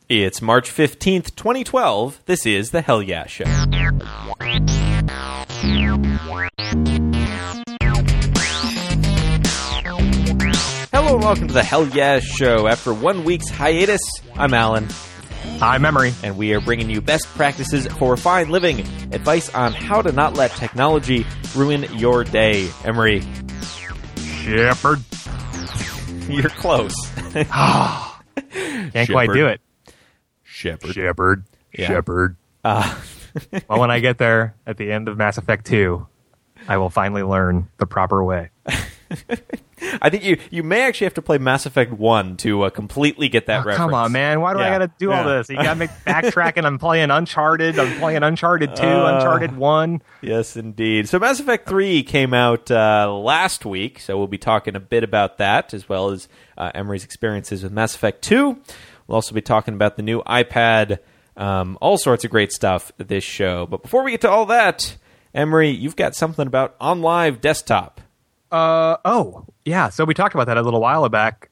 It's March 15th, 2012. This is The Hell Yeah Show. Hello and welcome to The Hell Yeah Show. After 1 week's hiatus, I'm Alan. I'm Emery. And we are bringing you best practices for fine living, advice on how to not let technology ruin your day. Emery. Shepherd. You're close. Can't quite do it. Shepherd. Yeah. Shepherd. Well, when I get there at the end of Mass Effect 2, I will finally learn the proper way. I think you may actually have to play Mass Effect 1 to completely get that reference. Come on, man. Why do I got to do all this? You got to make backtracking. I'm playing Uncharted. I'm playing Uncharted 2, Uncharted 1. Yes, indeed. So Mass Effect 3 came out last week, so we'll be talking a bit about that, as well as Emery's experiences with Mass Effect 2. We'll also be talking about the new iPad, all sorts of great stuff this show. But before we get to all that, Emery, you've got something about OnLive Desktop. Yeah. So we talked about that a little while back.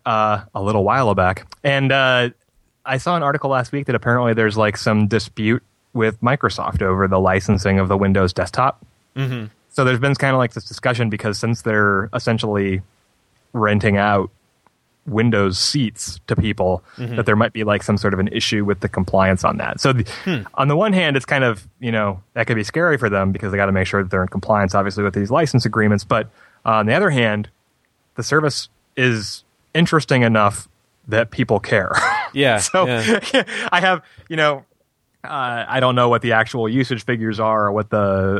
And I saw an article last week that apparently there's like some dispute with Microsoft over the licensing of the Windows desktop. Mm-hmm. So there's been kind of like this discussion because since they're essentially renting out Windows seats to people, that there might be like some sort of an issue with the compliance on that. So on the one hand, it's kind of, that could be scary for them because they got to make sure that they're in compliance, obviously, with these license agreements. But on the other hand, the service is interesting enough that people care. Yeah. So I have, I don't know what the actual usage figures are or what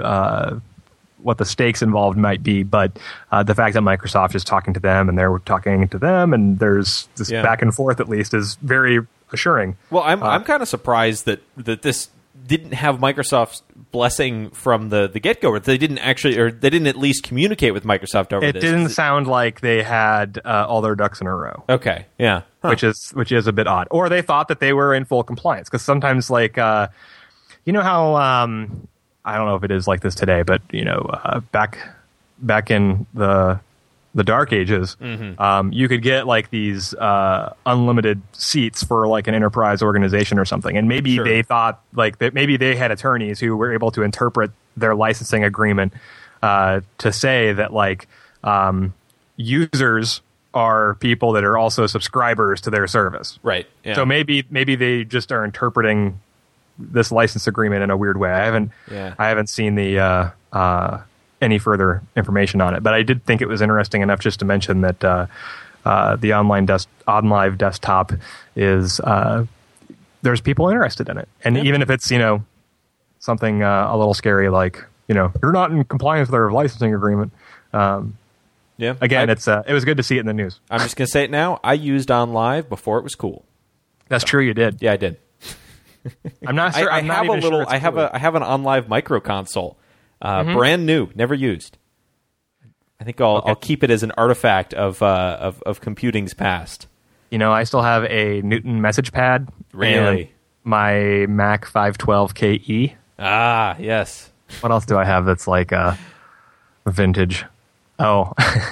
the stakes involved might be, but the fact that Microsoft is talking to them and they're talking to them and there's this back and forth at least is very assuring. Well, I'm kind of surprised that this didn't have Microsoft's blessing from the get-go. They didn't at least communicate with Microsoft over this. It didn't sound like they had all their ducks in a row. Okay, yeah. Huh. Which is a bit odd. Or they thought that they were in full compliance. Because sometimes, like, how, I don't know if it is like this today, but, back in the Dark Ages, you could get like these unlimited seats for like an enterprise organization or something, and maybe they thought like that maybe they had attorneys who were able to interpret their licensing agreement to say that like users are people that are also subscribers to their service, right? Yeah. So maybe they just are interpreting this license agreement in a weird way. I haven't seen the any further information on it, but I did think it was interesting enough just to mention that the OnLive desktop is there's people interested in it, and even if it's something a little scary like you're not in compliance with our licensing agreement. Again, it was good to see it in the news. I'm just gonna say it now. I used OnLive before it was cool. That's true. You did. Yeah, I did. I'm not sure. I have an OnLive micro console. Brand new, never used. I think I'll keep it as an artifact of computing's past. I still have a Newton message pad. Really? And my Mac 512KE. Ah, yes. What else do I have that's like vintage? Oh,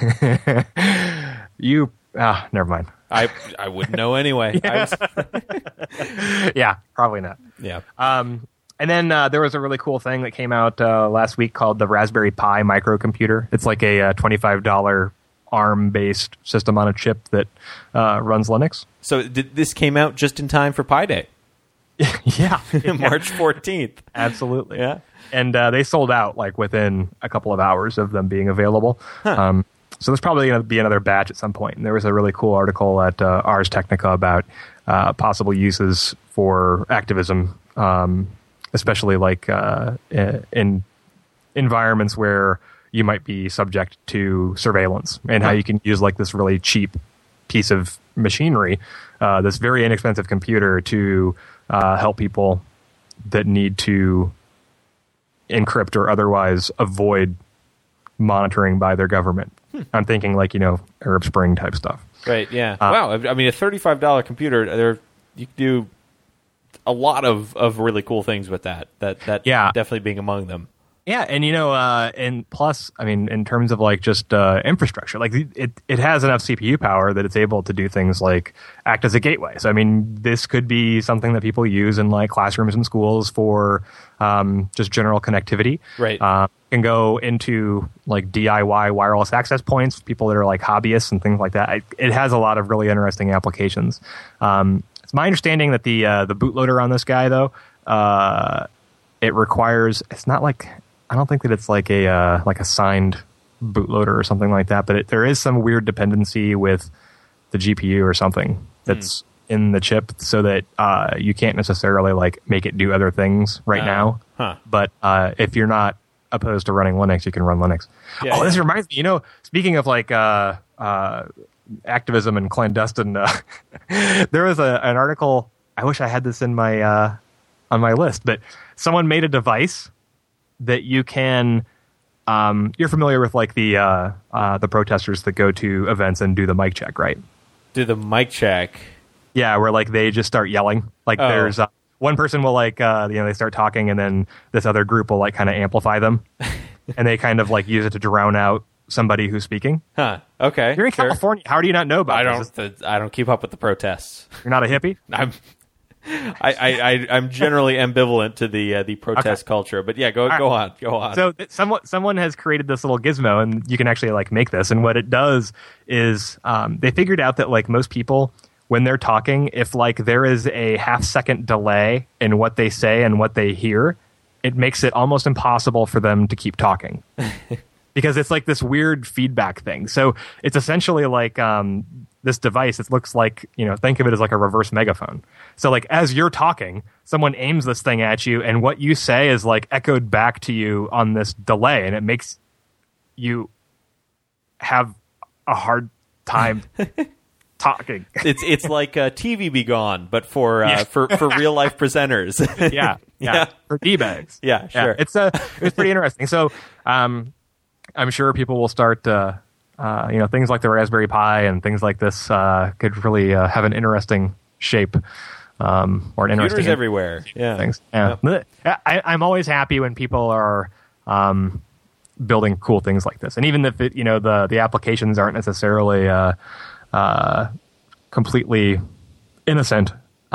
never mind. I wouldn't know anyway. Yeah, probably not. Yeah. And then there was a really cool thing that came out last week called the Raspberry Pi microcomputer. It's like a $25 ARM-based system on a chip that runs Linux. So this came out just in time for Pi Day. Yeah. March 14th. Absolutely. Yeah. And they sold out like within a couple of hours of them being available. Huh. So there's probably going to be another batch at some point. And there was a really cool article at Ars Technica about possible uses for activism, especially like in environments where you might be subject to surveillance, and how you can use like this really cheap piece of machinery, this very inexpensive computer to help people that need to encrypt or otherwise avoid monitoring by their government. I'm thinking like, Arab Spring type stuff. Right, yeah. Wow, I mean, a $35 computer, you can do a lot of really cool things with that definitely being among them. Yeah, and and plus, I mean, in terms of like just infrastructure, like it has enough CPU power that it's able to do things like act as a gateway. So I mean, this could be something that people use in like classrooms and schools for just general connectivity. Right. Can go into like DIY wireless access points, people that are like hobbyists and things like that. It has a lot of really interesting applications. It's my understanding that the bootloader on this guy, though, it requires. It's not like. I don't think that it's like a signed bootloader or something like that, but there is some weird dependency with the GPU or something that's in the chip, so that you can't necessarily like make it do other things right now. Huh. But if you're not opposed to running Linux, you can run Linux. Yeah, This reminds me. Speaking of like activism and clandestine, there was an article. I wish I had this in my on my list, but someone made a device that you can, you're familiar with like the protesters that go to events and do the mic check, right? Do the mic check. Yeah, where like they just start yelling. Like there's one person will like, they start talking, and then this other group will like kind of amplify them, and they kind of like use it to drown out somebody who's speaking. Huh. Okay. You're in California. How do you not know about this? I don't keep up with the protests. You're not a hippie? I'm generally ambivalent to the protest culture, but yeah, go on. So someone has created this little gizmo, and you can actually like make this. And what it does is they figured out that like most people, when they're talking, if like there is a half-second delay in what they say and what they hear, it makes it almost impossible for them to keep talking. Because it's like this weird feedback thing. So it's essentially like this device. It looks like, think of it as like a reverse megaphone. So like as you're talking, someone aims this thing at you, and what you say is like echoed back to you on this delay, and it makes you have a hard time talking. It's like TV Be Gone, but for real life presenters. yeah, for D-bags. Yeah, sure. It's pretty interesting. So I'm sure people will start, things like the Raspberry Pi and things like this could really have an interesting shape or an interesting computers everywhere. Yeah, things. Yeah, yep. I'm always happy when people are building cool things like this, and even if the applications aren't necessarily completely innocent.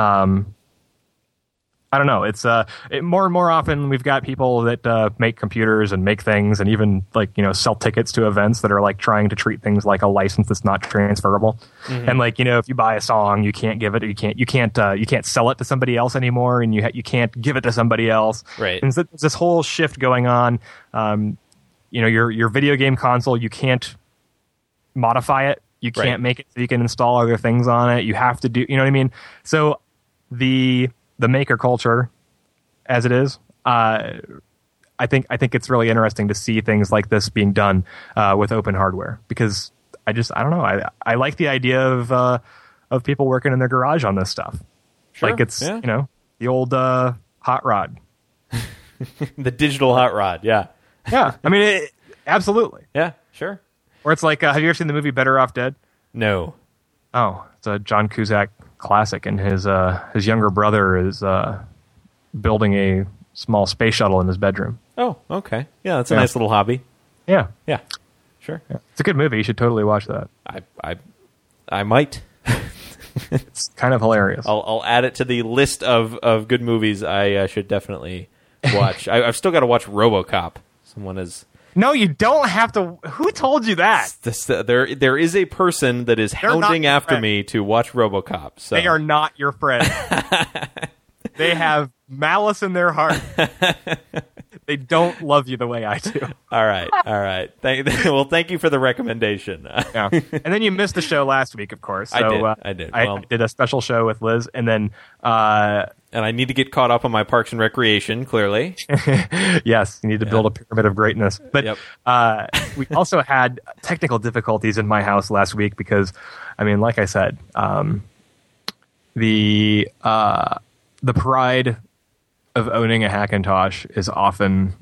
I don't know. It's more and more often we've got people that make computers and make things, and even like sell tickets to events that are like trying to treat things like a license that's not transferable. Mm-hmm. And like if you buy a song, you can't give it. You can't sell it to somebody else anymore, and you can't give it to somebody else. Right. And so there's this whole shift going on. Your video game console, you can't modify it. You can't make it so you can install other things on it. You have to do. You know what I mean? So the maker culture, as it is, I think it's really interesting to see things like this being done with open hardware, because I don't know. I like the idea of people working in their garage on this stuff. Sure. Like it's the old hot rod, the digital hot rod. Yeah, yeah. I mean, absolutely. Yeah, sure. Or it's like, have you ever seen the movie Better Off Dead? No. Oh, it's a John Cusack classic, and his younger brother is building a small space shuttle in his bedroom. Oh, okay. Yeah, that's a nice little hobby. Yeah. Yeah. Sure. Yeah. It's a good movie. You should totally watch that. I might. It's kind of hilarious. I'll add it to the list of good movies I should definitely watch. I've still got to watch RoboCop. Someone is... No, you don't have to. Who told you that? There is a person that is hounding after me to watch RoboCop. So. They are not your friend. They have malice in their heart. They don't love you the way I do. All right. Well, thank you for the recommendation. Yeah. And then you missed the show last week, of course. So, I did. I did a special show with Liz, and then... and I need to get caught up on my Parks and Recreation, clearly. Yes, you need to build a pyramid of greatness. But we also had technical difficulties in my house last week because, I mean, like I said, the pride of owning a Hackintosh is often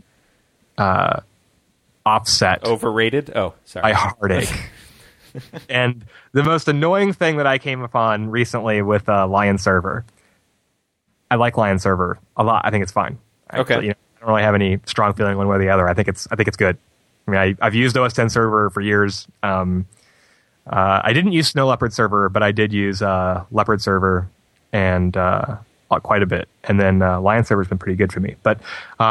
offset. Overrated? Oh, sorry. By heartache. And the most annoying thing that I came upon recently with Lion Server, I like Lion Server a lot. I think it's fine. Okay. I don't really have any strong feeling one way or the other. I think it's good. I mean, I've used OS X Server for years. I didn't use Snow Leopard Server, but I did use Leopard Server and quite a bit. And then Lion Server's been pretty good for me. But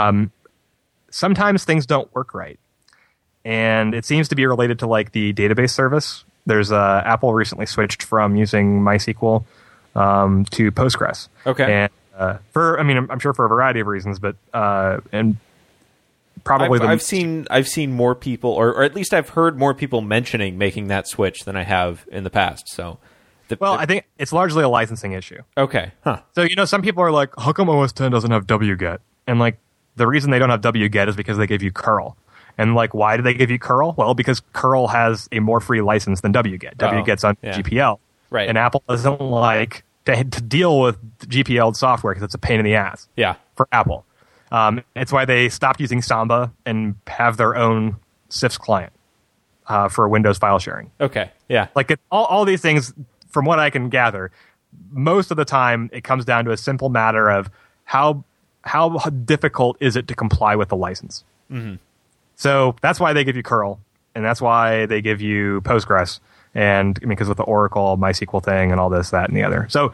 sometimes things don't work right. And it seems to be related to like the database service. There's Apple recently switched from using MySQL to Postgres. Okay. And I'm sure for a variety of reasons, but and probably I've seen more people, or at least I've heard more people mentioning making that switch than I have in the past. So, I think it's largely a licensing issue. Okay. Huh. So some people are like, how come OS X doesn't have wget? And like the reason they don't have wget is because they gave you curl. And like, why did they give you curl? Well, because curl has a more free license than wget. Wget's on GPL, right? And Apple doesn't like to deal with GPL software because it's a pain in the ass. Yeah. For Apple. It's why they stopped using Samba and have their own CIFS client for Windows file sharing. Okay, yeah. Like all these things, from what I can gather, most of the time it comes down to a simple matter of how difficult is it to comply with the license. Mm-hmm. So that's why they give you curl, and that's why they give you Postgres, and because with the Oracle MySQL thing and all this, that, and the other. So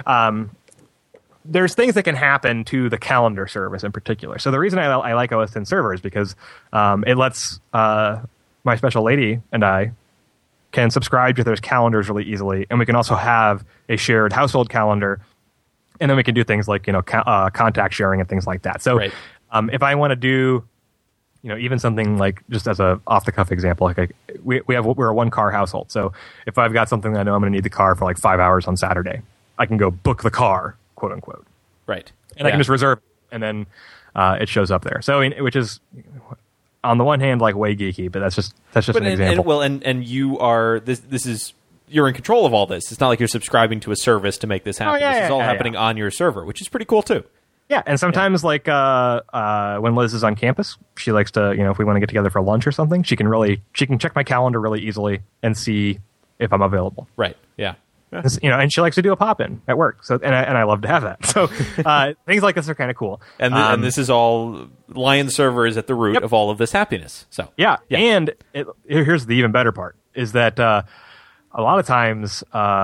there's things that can happen to the calendar service in particular. So the reason I like OS X Server is because it lets my special lady and I can subscribe to those calendars really easily, and we can also have a shared household calendar, and then we can do things like contact sharing and things like that. So right. If I want to do even something like, just as a off the cuff example, like we're a 1-car household. So if I've got something that I know I'm going to need the car for like 5 hours on Saturday, I can go book the car, quote unquote. Right. And I can just reserve it, and then it shows up there. So, which is on the one hand like way geeky, but that's just an example. And you are this is, you're in control of all this. It's not like you're subscribing to a service to make this happen. This is all happening on your server, which is pretty cool too. Yeah, and sometimes like when Liz is on campus, she likes to, if we want to get together for lunch or something, she can check my calendar really easily and see if I'm available. Right. Yeah. And she likes to do a pop-in at work. So and I love to have that. So things like this are kind of cool. And this is all, Lion Server is at the root of all of this happiness. So yeah. And here's the even better part is that a lot of times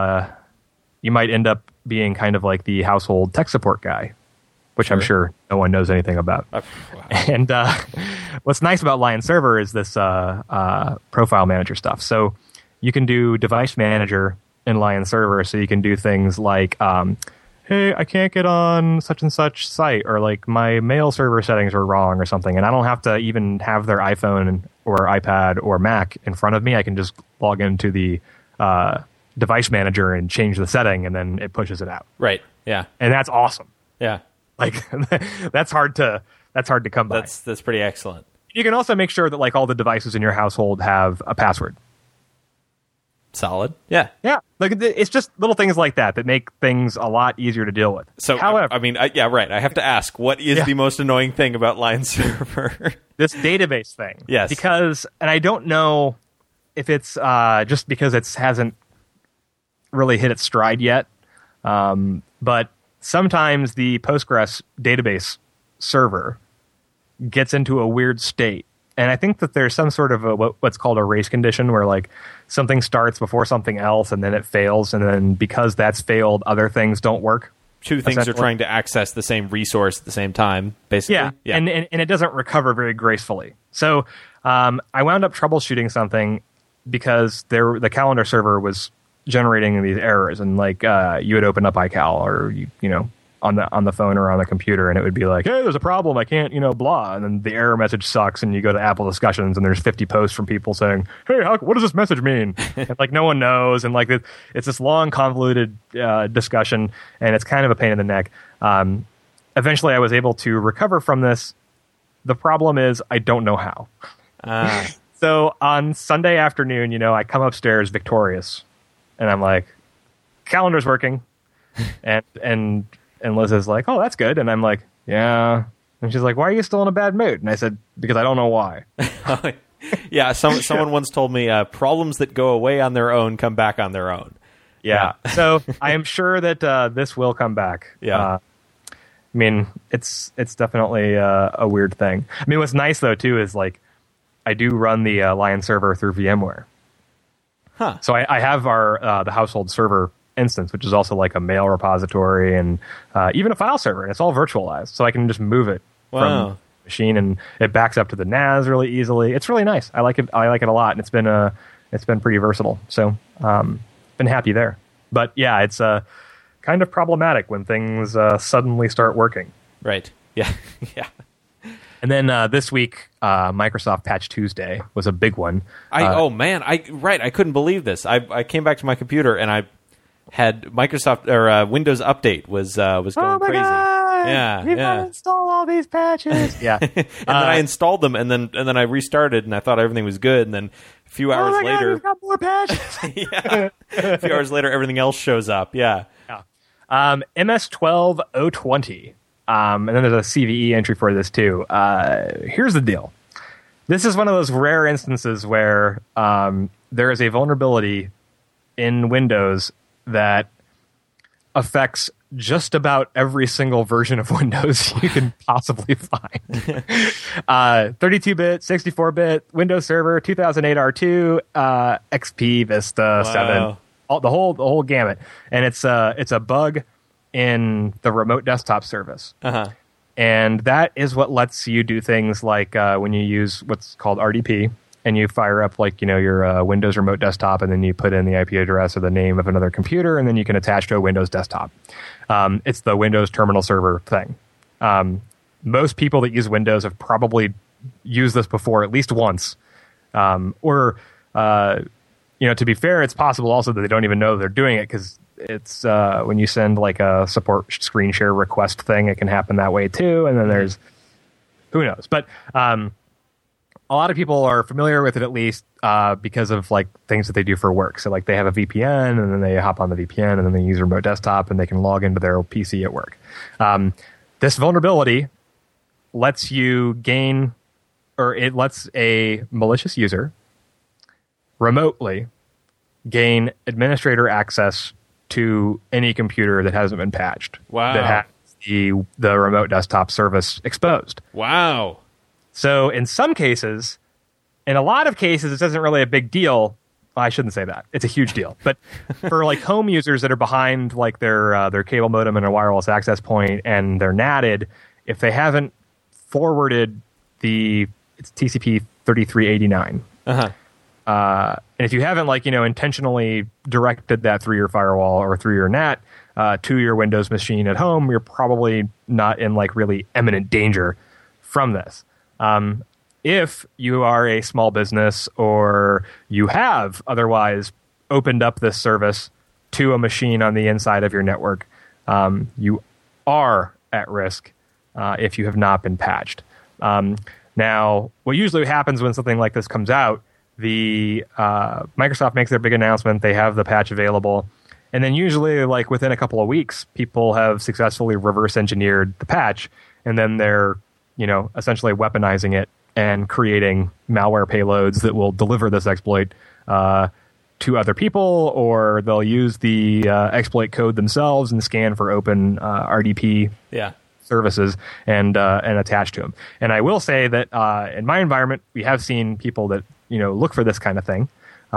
you might end up being kind of like the household tech support guy, which I'm sure no one knows anything about. Wow. And what's nice about Lion Server is this profile manager stuff. So you can do device manager in Lion Server, so you can do things like, hey, I can't get on such and such site, or like my mail server settings are wrong or something, and I don't have to even have their iPhone or iPad or Mac in front of me. I can just log into the device manager and change the setting, and then it pushes it out. Right. Yeah. And that's awesome. Yeah. Like that's hard to come by. That's pretty excellent. You can also make sure that like all the devices in your household have a password. Solid. Yeah. Yeah. Like it's just little things like that make things a lot easier to deal with. So, however, right. I have to ask, what is the most annoying thing about Lion Server? This database thing. Yes. Because, and I don't know if it's just because it hasn't really hit its stride yet, but sometimes the Postgres database server gets into a weird state. And I think that there's some sort of what's called a race condition, where like something starts before something else and then it fails. And then because that's failed, other things don't work. Two things are trying to access the same resource at the same time, basically. Yeah. And it doesn't recover very gracefully. So I wound up troubleshooting something because the calendar server was generating these errors. And like you would open up iCal or, on the phone or on the computer, and it would be like, hey, there's a problem, I can't, blah. And then the error message sucks, and you go to Apple discussions, and there's 50 posts from people saying, hey, what does this message mean? And like no one knows, and like it's this long, convoluted discussion, and it's kind of a pain in the neck. Eventually, I was able to recover from this. The problem is I don't know how. So on Sunday afternoon, I come upstairs victorious, and I'm like, calendar's working, and Liz is like, oh, that's good. And I'm like, yeah. And she's like, why are you still in a bad mood? And I said, because I don't know why. Yeah, someone once told me problems that go away on their own come back on their own. Yeah. So I am sure that this will come back. Yeah. I mean, it's definitely a weird thing. I mean, what's nice though too is like I do run the Lion server through VMware. Huh. So I have our the household server instance, which is also like a mail repository and even a file server, and it's all virtualized, so I can just move it from the machine, and it backs up to the NAS really easily. It's really nice. I like it a lot, and it's been pretty versatile. So been happy there. But yeah, it's kind of problematic when things suddenly start working. Right. Yeah. Yeah. And then this week, Microsoft Patch Tuesday was a big one. I couldn't believe this. I came back to my computer and I had Microsoft or Windows Update was going crazy. God! Yeah, We've got to install all these patches. Yeah, and then I installed them, and then I restarted, and I thought everything was good, and then a few hours later, we've got more patches. Yeah, a few hours later, everything else shows up. Yeah. MS-12 020. And then there's a CVE entry for this too. Here's the deal. This is one of those rare instances where there is a vulnerability in Windows that affects just about every single version of Windows you can possibly find. 32-bit, 64-bit, Windows Server, 2008 R2, XP, Vista, 7, the whole gamut. And it's a bug in the remote desktop service. Uh-huh. And that is what lets you do things like when you use what's called RDP, and you fire up like your Windows remote desktop, and then you put in the IP address or the name of another computer, and then you can attach to a Windows desktop. It's the Windows terminal server thing. Most people that use Windows have probably used this before at least once. To be fair, it's possible also that they don't even know they're doing it, because it's when you send like a support screen share request thing, it can happen that way too. And then there's who knows, but a lot of people are familiar with it, at least because of like things that they do for work. So like they have a VPN, and then they hop on the VPN, and then they use a remote desktop, and they can log into their PC at work. This vulnerability lets you gain, or it lets a malicious user remotely gain administrator access to any computer that hasn't been patched. Wow. That has the remote desktop service exposed. Wow. So in some cases, in a lot of cases, this isn't really a big deal. Well, I shouldn't say that. It's a huge deal. But for like home users that are behind like their cable modem and a wireless access point, and they're NATed, if they haven't forwarded it's TCP 3389. Uh-huh. And if you haven't intentionally directed that through your firewall or through your NAT to your Windows machine at home, you're probably not in like really imminent danger from this. If you are a small business, or you have otherwise opened up this service to a machine on the inside of your network, you are at risk if you have not been patched. Now, what usually happens when something like this comes out, the Microsoft makes their big announcement, they have the patch available, and then usually like within a couple of weeks, people have successfully reverse engineered the patch, and then they're essentially weaponizing it and creating malware payloads that will deliver this exploit to other people, or they'll use the exploit code themselves and scan for open RDP services and attach to them. And I will say that in my environment, we have seen people that look for this kind of thing.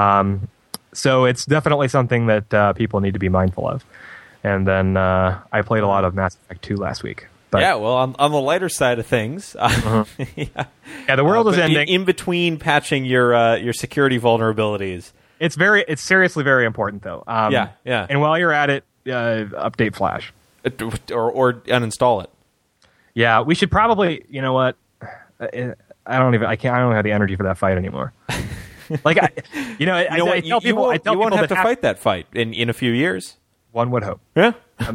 So it's definitely something that people need to be mindful of. And then I played a lot of Mass Effect 2 last week. But, yeah, well, on the lighter side of things, the world is ending. In between patching your security vulnerabilities, it's seriously very important, though. Yeah. And while you're at it, update Flash, or uninstall it. Yeah, we should probably. You know what? I don't have the energy for that fight anymore. Like, I tell people, you won't have to fight that fight in a few years. One would hope. Yeah.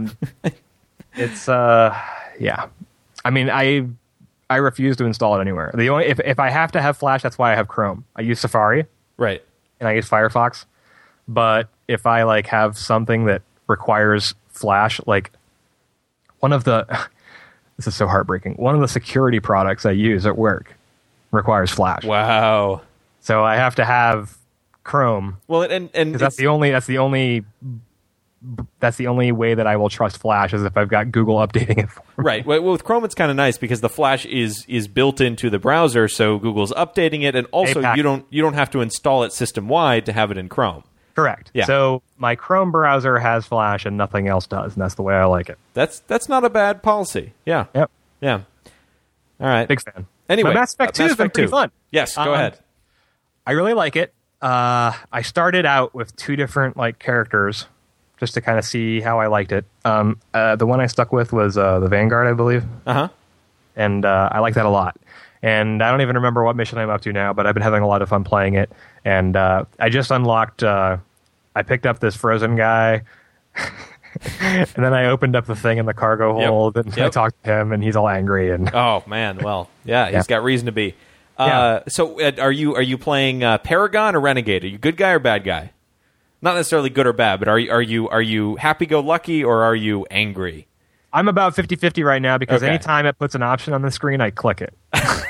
It's yeah. I mean, I refuse to install it anywhere. The only if I have to have Flash, that's why I have Chrome. I use Safari, right, and I use Firefox. But if I like have something that requires Flash, like one of the this is so heartbreaking. One of the security products I use at work requires Flash. Wow. So I have to have Chrome. Well, and that's the only that's the only way that I will trust Flash is if I've got Google updating it for me. Right. Well, with Chrome, it's kind of nice because the Flash is built into the browser, so Google's updating it, and also you don't have to install it system wide to have it in Chrome. Correct. Yeah. So my Chrome browser has Flash and nothing else does, and that's the way I like it. That's not a bad policy. Yeah. Yep. Yeah. All right. Big fan. Anyway, but Mass Effect 2 has been pretty fun. Yes, go ahead. I really like it. I started out with 2 different characters just to kind of see how I liked it. The one I stuck with was the Vanguard, I believe. Uh-huh. And I like that a lot. And I don't even remember what mission I'm up to now, but I've been having a lot of fun playing it. And I just unlocked... I picked up this frozen guy, and then I opened up the thing in the cargo hold, and I talked to him, and he's all angry. And oh, man. Well, yeah, he's got reason to be. So are you playing Paragon or Renegade? Are you good guy or bad guy? Not necessarily good or bad, but are you happy-go-lucky or are you angry? I'm about 50-50 right now because anytime it puts an option on the screen, I click it.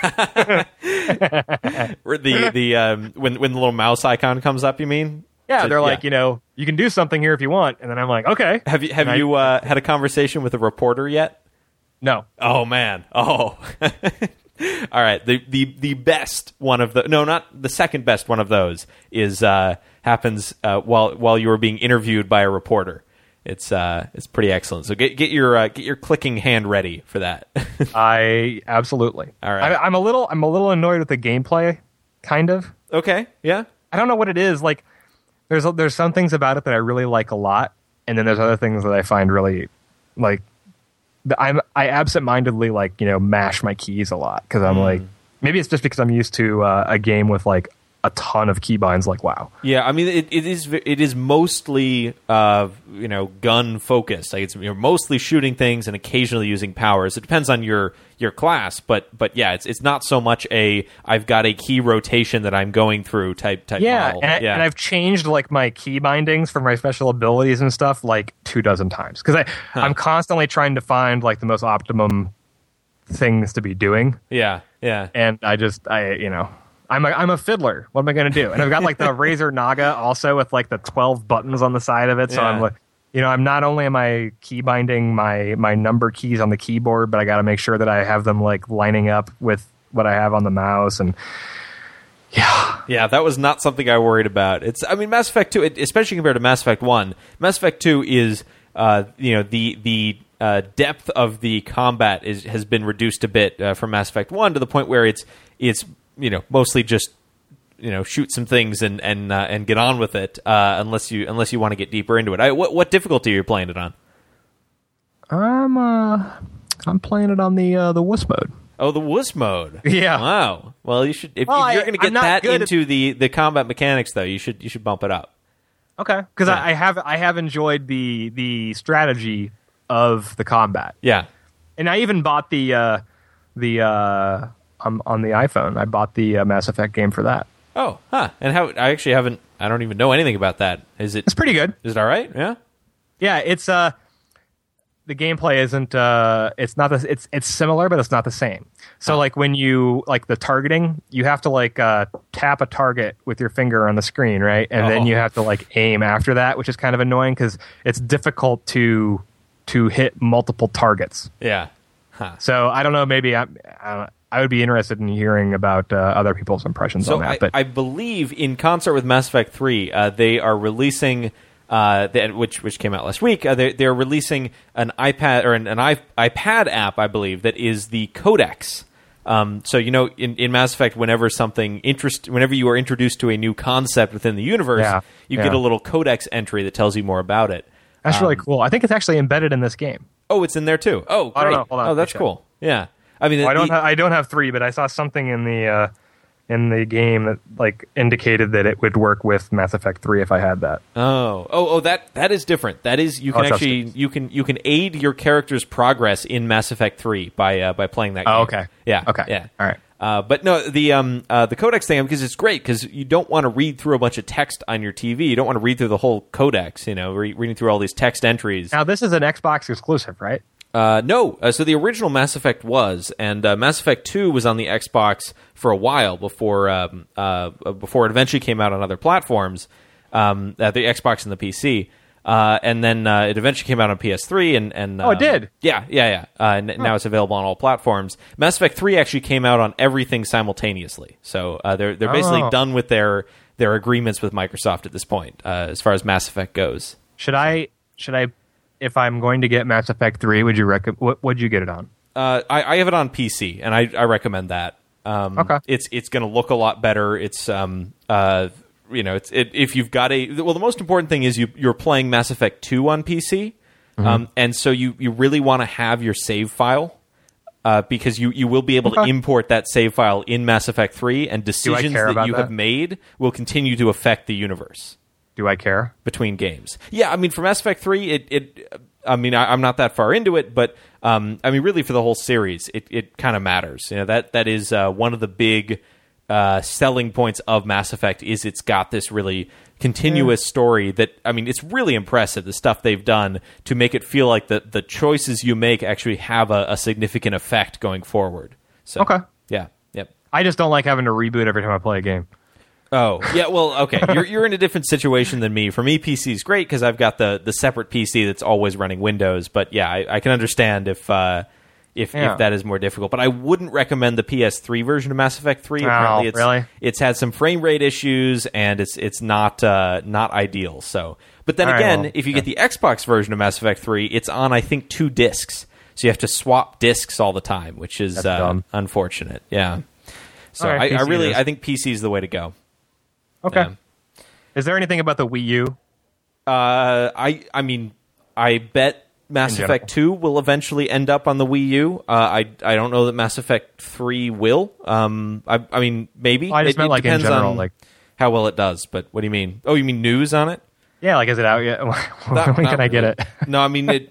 When the little mouse icon comes up, you mean? Yeah, they're like, you can do something here if you want, and then I'm like, okay. Have you had a conversation with a reporter yet? No. Oh man. Oh. All right. The best one of not the second best one of those is happens while you were being interviewed by a reporter. It's pretty excellent. So get your clicking hand ready for that. I absolutely. All right. I'm a little annoyed with the gameplay, kind of. Okay. Yeah. I don't know what it is. Like, there's some things about it that I really like a lot, and then there's other things that I find really like. I absentmindedly mash my keys a lot because I'm like, maybe it's just because I'm used to a game with like a ton of keybinds like WoW. Yeah, I mean it is mostly gun focused. Like it's mostly shooting things and occasionally using powers. It depends on your class, but yeah, it's not so much I've got a key rotation that I'm going through type model. And I've changed like my key bindings for my special abilities and stuff like 24 times because I'm constantly trying to find like the most optimum things to be doing. Yeah, yeah. And I'm a fiddler. What am I going to do? And I've got like the Razer Naga also with like the 12 buttons on the side of it. So I'm like, I'm not only am I key binding my number keys on the keyboard, but I got to make sure that I have them like lining up with what I have on the mouse. And yeah, that was not something I worried about. Mass Effect 2, especially compared to Mass Effect 1, Mass Effect 2 is the depth of the combat has been reduced a bit from Mass Effect 1 to the point where it's mostly just shoot some things and get on with it unless you want to get deeper into it. What difficulty are you playing it on? I'm playing it on the wuss mode. Oh, the wuss mode. Yeah. Wow. Well, you should if you're going to get that into the combat mechanics though, you should bump it up. Okay. Because I have enjoyed the strategy of the combat. Yeah. And I even bought the on the iPhone. I bought the Mass Effect game for that. Oh, huh. And how? I actually haven't. I don't even know anything about that. It's pretty good. Is it all right? Yeah. Yeah. It's the gameplay isn't. It's not. It's similar, but it's not the same. So like when you like the targeting, you have to like tap a target with your finger on the screen, right? And then you have to like aim after that, which is kind of annoying because it's difficult to hit multiple targets. Yeah. Huh. So I don't know. Maybe I would be interested in hearing about other people's impressions on that. But I believe in concert with Mass Effect 3, they are releasing, which came out last week. They're releasing an iPad or an iPad app, I believe, that is the Codex. So in Mass Effect, whenever you are introduced to a new concept within the universe, you get a little Codex entry that tells you more about it. That's really cool. I think it's actually embedded in this game. Oh, it's in there too. Oh, great. I don't know. Hold on. Oh, that's cool. Yeah. I mean, I don't have 3, but I saw something in the game that like indicated that it would work with Mass Effect 3 if I had that. That is different. That is you can you can aid your character's progress in Mass Effect 3 by playing that game. Oh, okay. Yeah. Okay. Yeah. All right. But no, the Codex thing, because it's great because you don't want to read through a bunch of text on your TV. You don't want to read through the whole Codex. Reading through all these text entries. Now this is an Xbox exclusive, right? No. So the original Mass Effect was, and Mass Effect 2 was on the Xbox for a while before it eventually came out on other platforms, the Xbox and the PC. And then it eventually came out on PS3, and it did? Yeah. And now it's available on all platforms. Mass Effect 3 actually came out on everything simultaneously, so they're basically done with their agreements with Microsoft at this point, as far as Mass Effect goes. Should I, if I'm going to get Mass Effect 3, would you would you get it on? I have it on PC, and I recommend that. Okay. It's going to look a lot better. It's if you've got the most important thing is you're playing Mass Effect 2 on PC, and so you really want to have your save file, because you will be able to import that save file in Mass Effect 3, and decisions that you have made will continue to affect the universe. Do I care? Between games. Yeah, I mean, for Mass Effect 3, I'm not that far into it, but really for the whole series, it kind of matters. That is one of the big selling points of Mass Effect is it's got this really continuous story that, it's really impressive, the stuff they've done to make it feel like the choices you make actually have a significant effect going forward. So, okay. Yeah. Yep. I just don't like having to reboot every time I play a game. Oh, yeah, well, okay. You're in a different situation than me. For me, PC is great because I've got the separate PC that's always running Windows. But yeah, I can understand if that is more difficult. But I wouldn't recommend the PS3 version of Mass Effect 3. Apparently, it's had some frame rate issues, and it's not ideal. So, but then again, if you get the Xbox version of Mass Effect 3, it's on, I think, 2 discs. So you have to swap discs all the time, which is unfortunate. Yeah. So I think PC is the way to go. Okay. Is there anything about the Wii U? I bet Mass Effect 2 will eventually end up on the Wii U. I don't know that Mass Effect 3 will. Maybe. I just meant it depends in general, on how well it does. But what do you mean? Oh, you mean news on it? Yeah, is it out yet? When can I get it? No,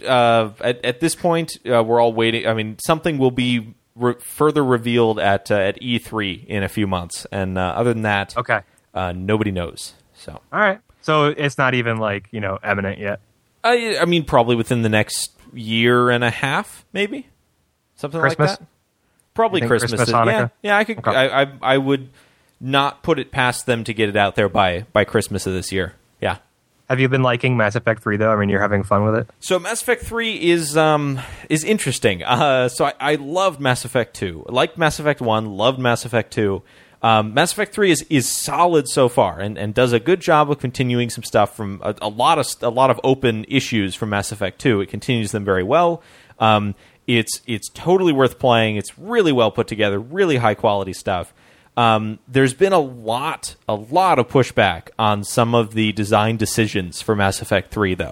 at this point, we're all waiting. Something will be further revealed at E3 in a few months. And other than that... Okay. Nobody knows. So all right. So it's not even imminent yet. Probably within the next year and a half, maybe something Christmas? like that. Probably Christmas. Hanukkah? Yeah. I could. Okay. I would not put it past them to get it out there by Christmas of this year. Yeah. Have you been liking Mass Effect 3 though? You're having fun with it. So Mass Effect 3 is interesting. So I loved Mass Effect 2. I liked Mass Effect 1. Loved Mass Effect 2. Mass Effect 3 is solid so far and does a good job of continuing some stuff from a lot of open issues from Mass Effect 2. It continues them very well. It's totally worth playing. It's really well put together, really high quality stuff. There's been a lot of pushback on some of the design decisions for Mass Effect 3 though.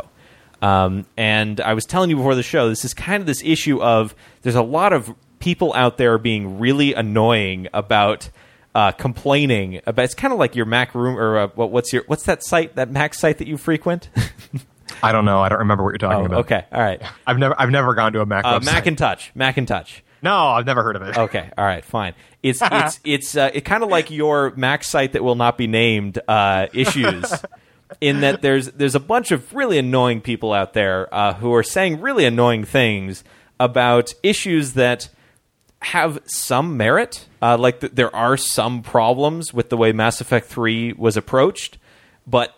And I was telling you before the show, this is kind of this issue of there's a lot of people out there being really annoying about complaining about. It's kind of like your Mac room or what's that site, that Mac site that you frequent? I don't know. I don't remember what you're talking about. Okay, all right. I've never gone to a Mac website. Macintosh. No, I've never heard of it. Okay, all right, fine. It's kind of like your Mac site that will not be named issues. In that there's a bunch of really annoying people out there who are saying really annoying things about issues that have some merit. There are some problems with the way Mass Effect 3 was approached, but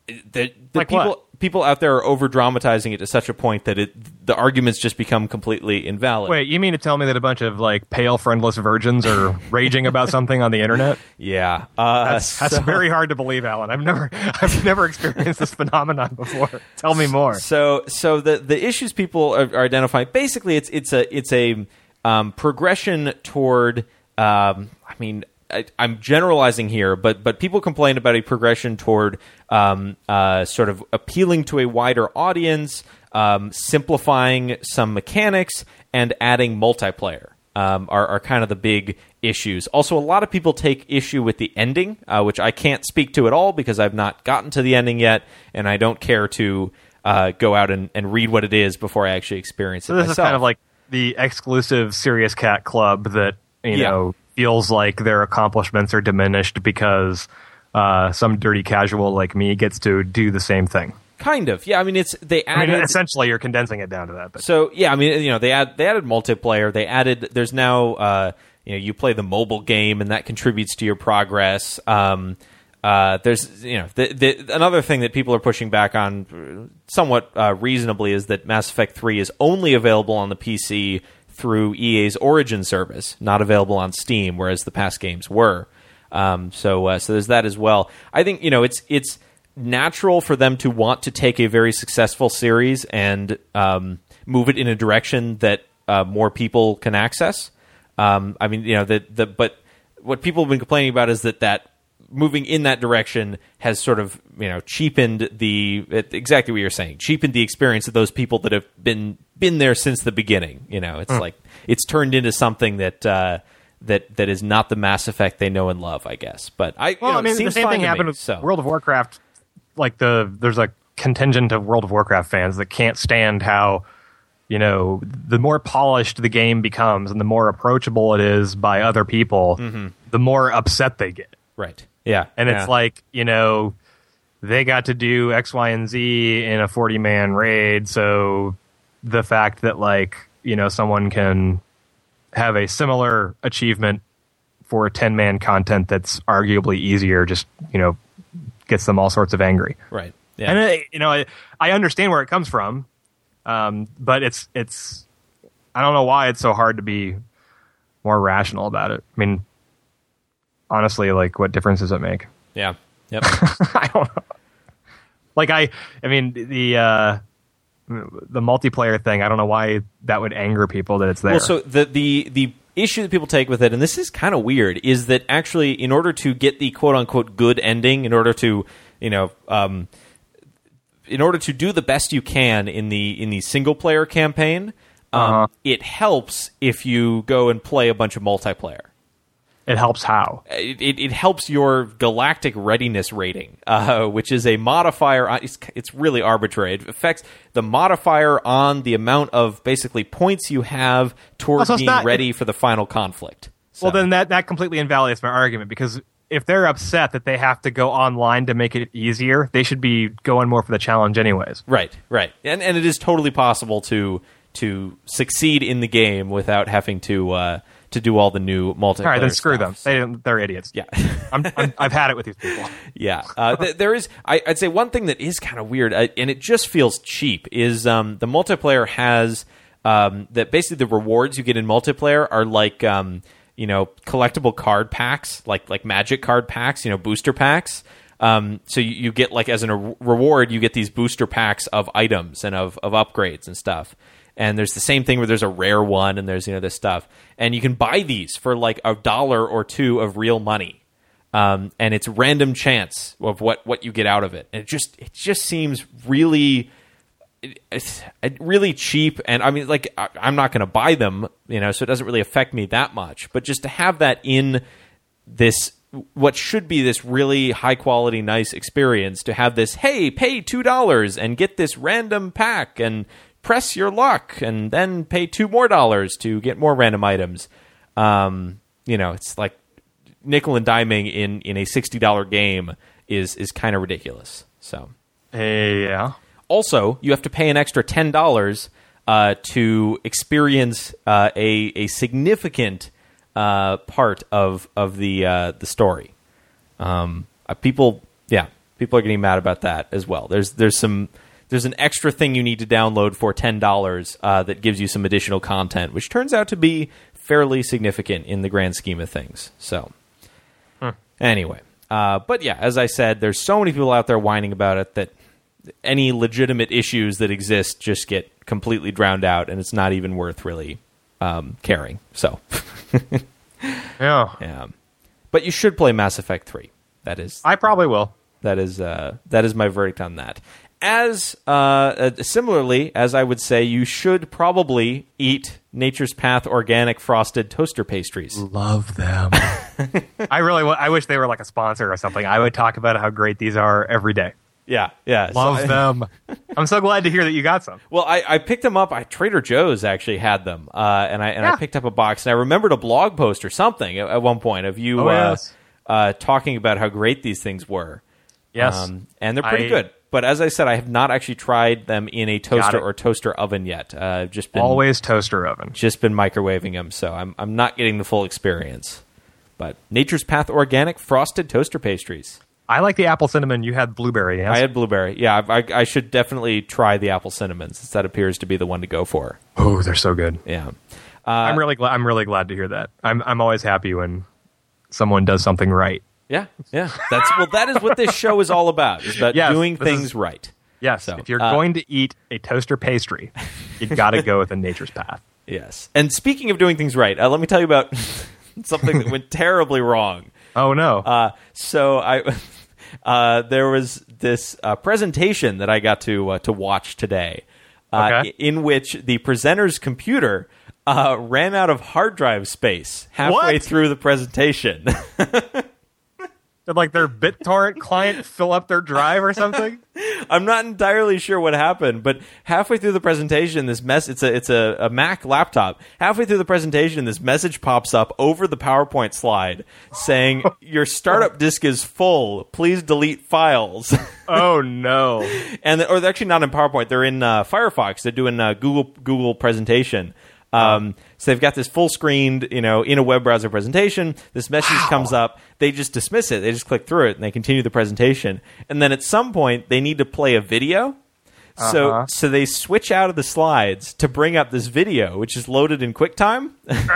people out there are over dramatizing it to such a point that the arguments just become completely invalid. Wait, you mean to tell me that a bunch of pale, friendless virgins are raging about something on the internet? Yeah, that's very hard to believe, Alan. I've never experienced this phenomenon before. Tell me more. So the issues people are identifying, basically, it's a progression toward. I'm generalizing here, but people complain about a progression toward sort of appealing to a wider audience, simplifying some mechanics, and adding multiplayer are kind of the big issues. Also, a lot of people take issue with the ending, which I can't speak to at all because I've not gotten to the ending yet, and I don't care to go out and read what it is before I actually experience it myself. So this is kind of like the exclusive Serious Cat Club that, you know, feels like their accomplishments are diminished because some dirty casual like me gets to do the same thing. Kind of, yeah. Essentially, you're condensing it down to that. But. So, yeah, they added multiplayer. There's now, you play the mobile game, and that contributes to your progress. there's another thing that people are pushing back on somewhat reasonably is that Mass Effect 3 is only available on the PC through EA's Origin service, not available on Steam, whereas the past games were. So there's that as well. I think it's natural for them to want to take a very successful series and move it in a direction that more people can access. But what people have been complaining about is that moving in that direction has sort of cheapened exactly what you're saying, cheapened the experience of those people that have been there since the beginning. It's like it's turned into something that is not the Mass Effect they know and love, I guess. But the same thing happened with World of Warcraft. Like there's a contingent of World of Warcraft fans that can't stand how the more polished the game becomes and the more approachable it is by other people, the more upset they get. Right. Yeah. And it's like, they got to do X, Y, and Z in a 40-man raid, so the fact that, someone can have a similar achievement for 10-man content that's arguably easier just, gets them all sorts of angry. Right. Yeah. And, I understand where it comes from, but it's I don't know why it's so hard to be more rational about it. I mean, honestly, what difference does it make? Yeah. Yep. I don't know. The multiplayer thing, I don't know why that would anger people that it's there. Well, so the issue that people take with it, and this is kind of weird, is that actually in order to get the quote-unquote good ending, in order to do the best you can in the single-player campaign, it helps if you go and play a bunch of multiplayer. It helps how? It helps your galactic readiness rating, which is a modifier. It's really arbitrary. It affects the modifier on the amount of basically points you have towards being ready for the final conflict. So. Well, then that completely invalidates my argument, because if they're upset that they have to go online to make it easier, they should be going more for the challenge anyways. Right. And it is totally possible to succeed in the game without having to do all the new multiplayer. All right, then screw stuff, them. They're idiots. Yeah, I've had it with these people. Yeah, there is. I'd say one thing that is kind of weird, and it just feels cheap, is the multiplayer has that basically the rewards you get in multiplayer are like collectible card packs, like magic card packs, booster packs. So you get as a reward, you get these booster packs of items and of upgrades and stuff. And there's the same thing where there's a rare one and there's this stuff, and you can buy these for $1 or $2 of real money, and it's random chance of what you get out of it. And it just seems really cheap. And I mean, I'm not going to buy them, so it doesn't really affect me that much. But just to have that in this, what should be this really high quality, nice experience, to have this, hey, pay $2 and get this random pack and press your luck and then pay $2 more to get more random items. It's like nickel and diming in a $60 game is kind of ridiculous. So, yeah. Also, you have to pay an extra $10 to experience a significant part of the story. People are getting mad about that as well. There's an extra thing you need to download for $10 that gives you some additional content, which turns out to be fairly significant in the grand scheme of things. So, anyway. But yeah, as I said, there's so many people out there whining about it that any legitimate issues that exist just get completely drowned out, and it's not even worth really caring. So, yeah. But you should play Mass Effect 3. That is, I probably will. That is my verdict on that. As similarly, as I would say, you should probably eat Nature's Path organic frosted toaster pastries. Love them. I wish they were like a sponsor or something. I would talk about how great these are every day. Yeah. Love them. I'm so glad to hear that you got some. Well, I picked them up. Trader Joe's actually had them, and I picked up a box. And I remembered a blog post or something at one point of you talking about how great these things were. Yes, and they're pretty good. But as I said, I have not actually tried them in a toaster or toaster oven yet. I've just been always toaster oven. Just been microwaving them, so I'm not getting the full experience. But Nature's Path organic frosted toaster pastries. I like the apple cinnamon. You had blueberry. Yes? I had blueberry. Yeah, I should definitely try the apple cinnamon since that appears to be the one to go for. Oh, they're so good. Yeah. I'm really glad to hear that. I'm always happy when someone does something right. Yeah. That is what this show is all about. Is about doing things right. Yes. So, if you're going to eat a toaster pastry, you got to go with a nature's path. Yes. And speaking of doing things right, let me tell you about something that went terribly wrong. Oh no. So there was this presentation that I got to watch today, in which the presenter's computer ran out of hard drive space halfway through the presentation. Did like their BitTorrent client fill up their drive or something? I'm not entirely sure what happened, but halfway through the presentation, it's a Mac laptop. Halfway through the presentation, this message pops up over the PowerPoint slide saying, "Your startup disk is full. Please delete files." Oh no! Or they're actually not in PowerPoint. They're in Firefox. They're doing Google presentation. So they've got this full screened, in a web browser presentation. This message comes up. They just dismiss it. They just click through it and they continue the presentation. And then at some point they need to play a video. So they switch out of the slides to bring up this video, which is loaded in QuickTime.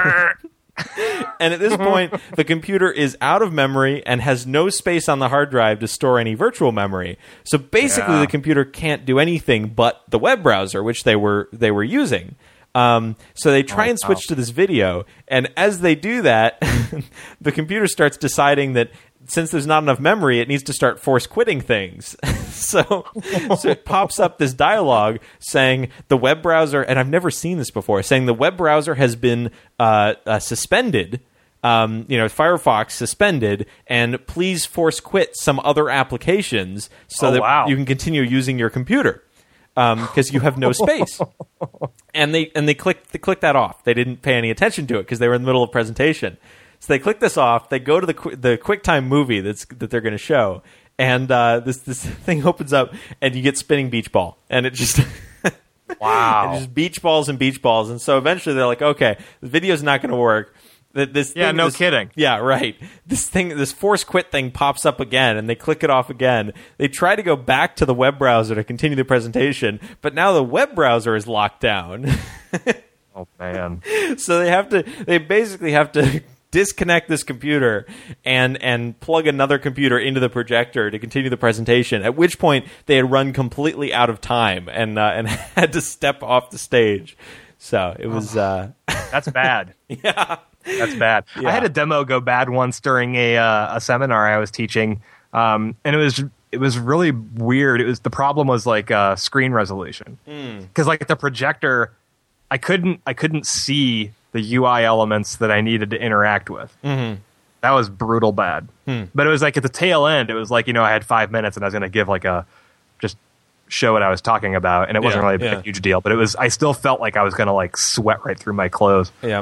And at this point, the computer is out of memory and has no space on the hard drive to store any virtual memory. So basically, the computer can't do anything but the web browser, which they were using. So they try and switch to this video, and as they do that, the computer starts deciding that since there's not enough memory, it needs to start force quitting things. So it pops up this dialogue saying the web browser, and I've never seen this before, saying the web browser has been suspended. Firefox suspended, and please force quit some other applications so that you can continue using your computer. Because you have no space, and they click that off. They didn't pay any attention to it because they were in the middle of presentation. So they click this off. They go to the QuickTime movie that they're going to show, and this thing opens up, and you get spinning beach ball, and it just wow, and just beach balls. And so eventually they're like, okay, the video's not going to work. Kidding. Yeah, right. This force quit thing pops up again, and they click it off again. They try to go back to the web browser to continue the presentation, but now the web browser is locked down. Oh man! So they basically have to disconnect this computer and plug another computer into the projector to continue the presentation. At which point they had run completely out of time and had to step off the stage. So it was that's bad. Yeah. That's bad. Yeah. I had a demo go bad once during a seminar I was teaching, and it was really weird. The problem was like screen resolution, because like the projector, I couldn't see the UI elements that I needed to interact with. Mm-hmm. That was brutal bad. But it was like at the tail end, it was like I had 5 minutes and I was going to give like just show what I was talking about, and it wasn't really a huge deal, but I still felt like I was going to like sweat right through my clothes. Yeah.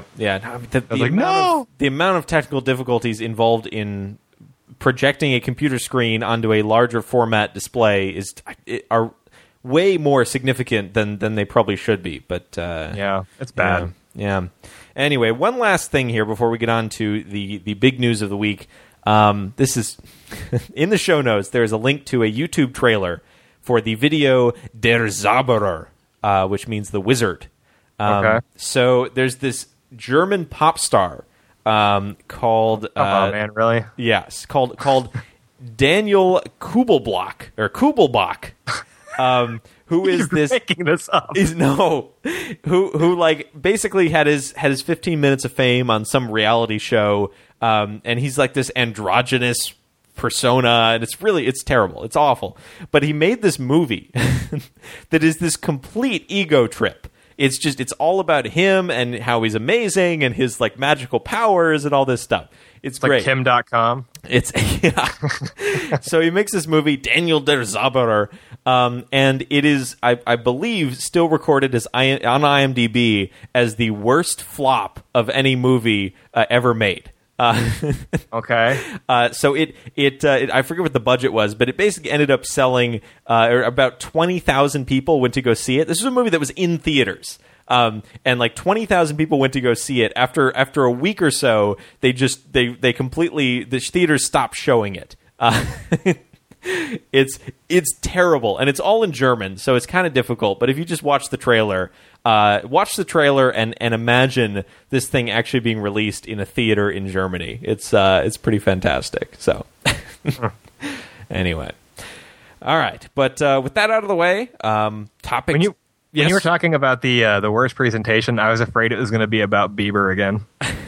The amount of technical difficulties involved in projecting a computer screen onto a larger format display are way more significant than they probably should be. But it's bad. Yeah. Anyway, one last thing here before we get on to the big news of the week. This is in the show notes. There is a link to a YouTube trailer for the video Der Zauberer, which means the wizard. So there's this German pop star called... oh, man, really? Yes, called Daniel Kubelbach, or Kubelbach, who is You're making this up. Who like basically had his 15 minutes of fame on some reality show, and he's like this androgynous persona, and it's terrible. It's awful. But he made this movie that is this complete ego trip. It's all about him and how he's amazing and his like magical powers and all this stuff. It's great. Like Kim.com. So he makes this movie, Daniel Der Zauberer, and it is, I believe, still recorded on IMDb as the worst flop of any movie ever made. Okay. So it I forget what the budget was, but it basically ended up selling, or about 20,000 people went to go see it. This was a movie that was in theaters. And like 20,000 people went to go see it. After a week or so, the theaters stopped showing it. It's terrible, and it's all in German, so it's kind of difficult. But if you just watch the trailer and imagine this thing actually being released in a theater in Germany, it's pretty fantastic. So anyway, all right. But with that out of the way, topic. When you were talking about the worst presentation, I was afraid it was going to be about Bieber again.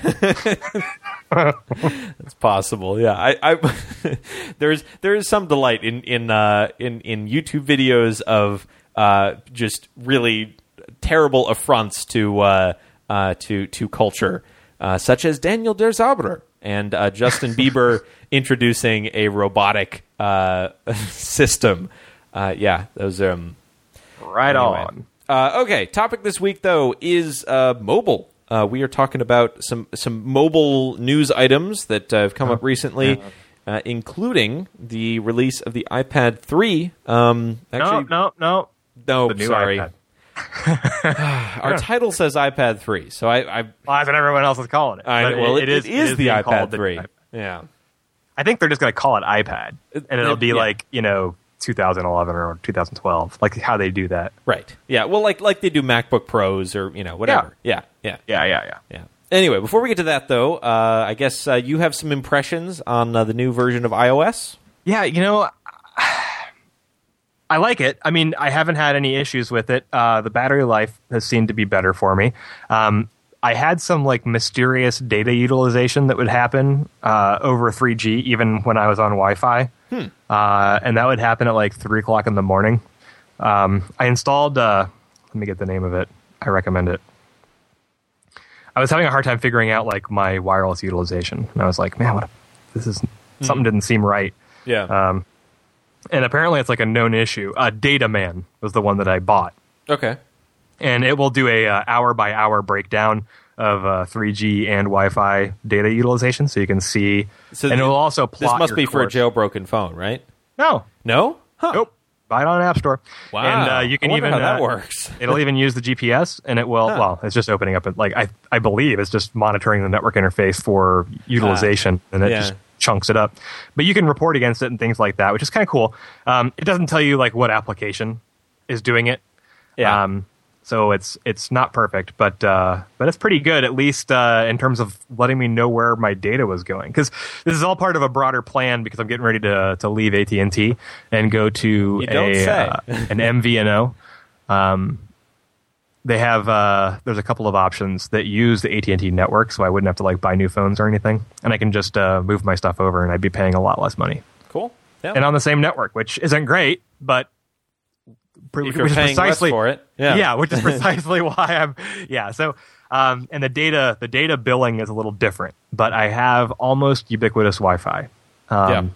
It's possible, yeah. I there is some delight in YouTube videos of just really terrible affronts to culture, such as Daniel Der Zauberer and Justin Bieber introducing a robotic system. Yeah, those right anyway. on. Okay, topic this week though is mobile. We are talking about some mobile news items that have come up recently, including the release of the iPad 3. No. The new sorry. iPad. Our title says iPad 3, so Well, that's what everyone else is calling it. it is the iPad 3. iPad. Yeah, I think they're just going to call it iPad, and it'll be like 2011 or 2012, like how they do that. right. Yeah, well, like they do MacBook Pros or whatever. Yeah. Yeah. Anyway, before we get to that though, I guess you have some impressions on the new version of iOS. Yeah, I like it. I mean, I haven't had any issues with it. The battery life has seemed to be better for me. I had some mysterious data utilization that would happen over 3G, even when I was on Wi-Fi. And that would happen at 3 o'clock in the morning. I installed, let me get the name of it. I recommend it. I was having a hard time figuring out my wireless utilization. And I was like, man, something didn't seem right. Yeah. And apparently it's a known issue. Data Man was the one that I bought. Okay. And it will do a hour by hour breakdown of 3G and Wi-Fi data utilization, so you can see. And it will also plot. This must be for a jailbroken phone, right? No. Huh. Nope. Buy it on an App Store. Wow. And you can I wonder even how that works. It'll even use the GPS, and it will. Well, it's just opening up. I believe it's just monitoring the network interface for utilization, and it just chunks it up. But you can report against it and things like that, which is kind of cool. It doesn't tell you what application is doing it. Yeah. So it's not perfect, but it's pretty good, at least in terms of letting me know where my data was going. Because this is all part of a broader plan, because I'm getting ready to leave AT&T and go to an MVNO. They have there's a couple of options that use the AT&T network, so I wouldn't have to buy new phones or anything, and I can just move my stuff over, and I'd be paying a lot less money. Cool. Yeah. And on the same network, which isn't great, but if you're paying less for it, which is precisely why I'm So and the data billing is a little different, but I have almost ubiquitous Wi-Fi. I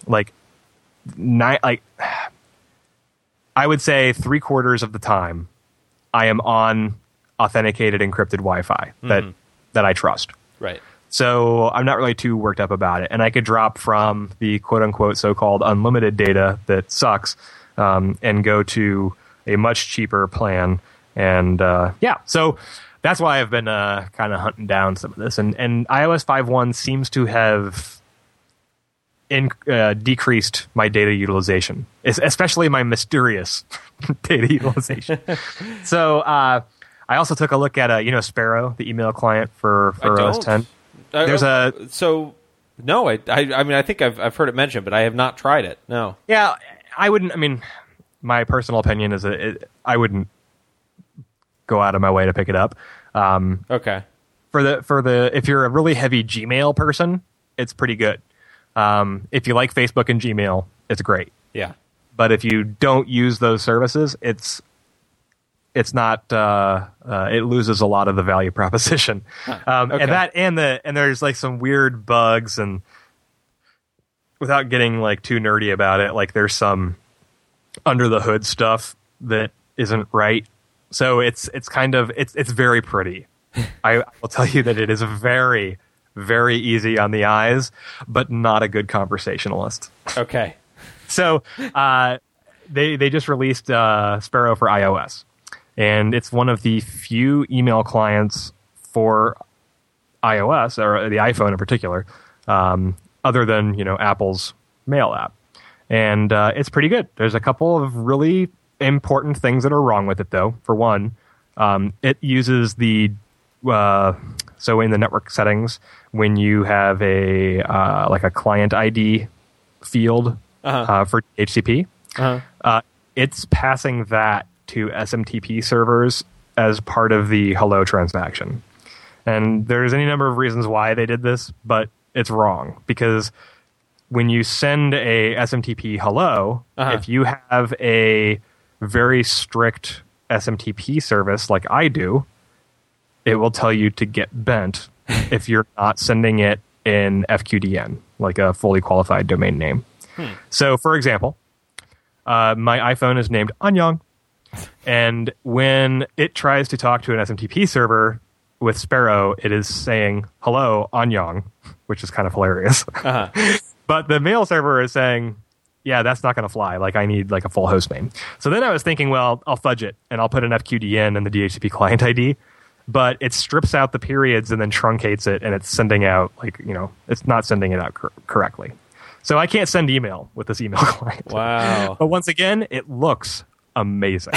would say 3/4 of the time I am on authenticated encrypted Wi-Fi that I trust. Right. So I'm not really too worked up about it, and I could drop from the quote unquote so-called unlimited data that sucks and go to a much cheaper plan. And so that's why I've been kind of hunting down some of this. And iOS 5.1 seems to have decreased my data utilization, especially my mysterious data utilization. So I also took a look at Sparrow, the email client for OS 10. There's no, I mean, I think I've heard it mentioned, but I have not tried it. No. Yeah, I wouldn't. I mean, my personal opinion is I wouldn't go out of my way to pick it up. Okay. For the if you're a really heavy Gmail person, it's pretty good. If you like Facebook and Gmail, it's great. Yeah. But if you don't use those services, it's not. It loses a lot of the value proposition. Okay. And there's some weird bugs, and without getting too nerdy about it, there's some under the hood stuff that isn't right. So it's very pretty. I will tell you that it is very, very easy on the eyes, but not a good conversationalist. Okay. So they just released Sparrow for iOS, and it's one of the few email clients for iOS, or the iPhone in particular, other than Apple's Mail app. and it's pretty good. There's a couple of really important things that are wrong with it, though. For one, it uses the so in the network settings, when you have a like a client ID field for HTTP, it's passing that to SMTP servers as part of the hello transaction. And there's any number of reasons why they did this, but it's wrong, because when you send a SMTP hello, if you have a very strict SMTP service like I do, it will tell you to get bent if you're not sending it in FQDN, like a fully qualified domain name. So, for example, my iPhone is named Anyang, and when it tries to talk to an SMTP server with Sparrow, it is saying, hello, Anyang, which is kind of hilarious. But the mail server is saying, yeah, that's not going to fly. Like, I need like a full host name. So then I was thinking, well, I'll fudge it, and I'll put an FQDN in the DHCP client ID. But it strips out the periods and then truncates it, and it's sending out, like, it's not sending it out correctly. So I can't send email with this email client. Wow. But once again, it looks amazing.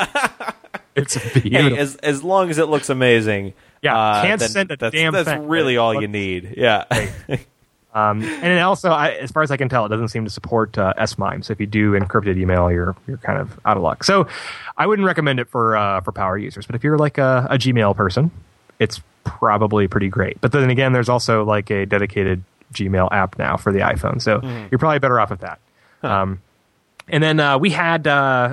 It's beautiful. Hey, as long as it looks amazing. Yeah, can't send a damn thing. That's really all you need. Yeah. And then also, as far as I can tell, it doesn't seem to support SMIME. So if you do encrypted email, you're kind of out of luck. So I wouldn't recommend it for power users. But if you're like a Gmail person, it's probably pretty great. But then again, there's also like a dedicated Gmail app now for the iPhone. So you're probably better off with that. And then we had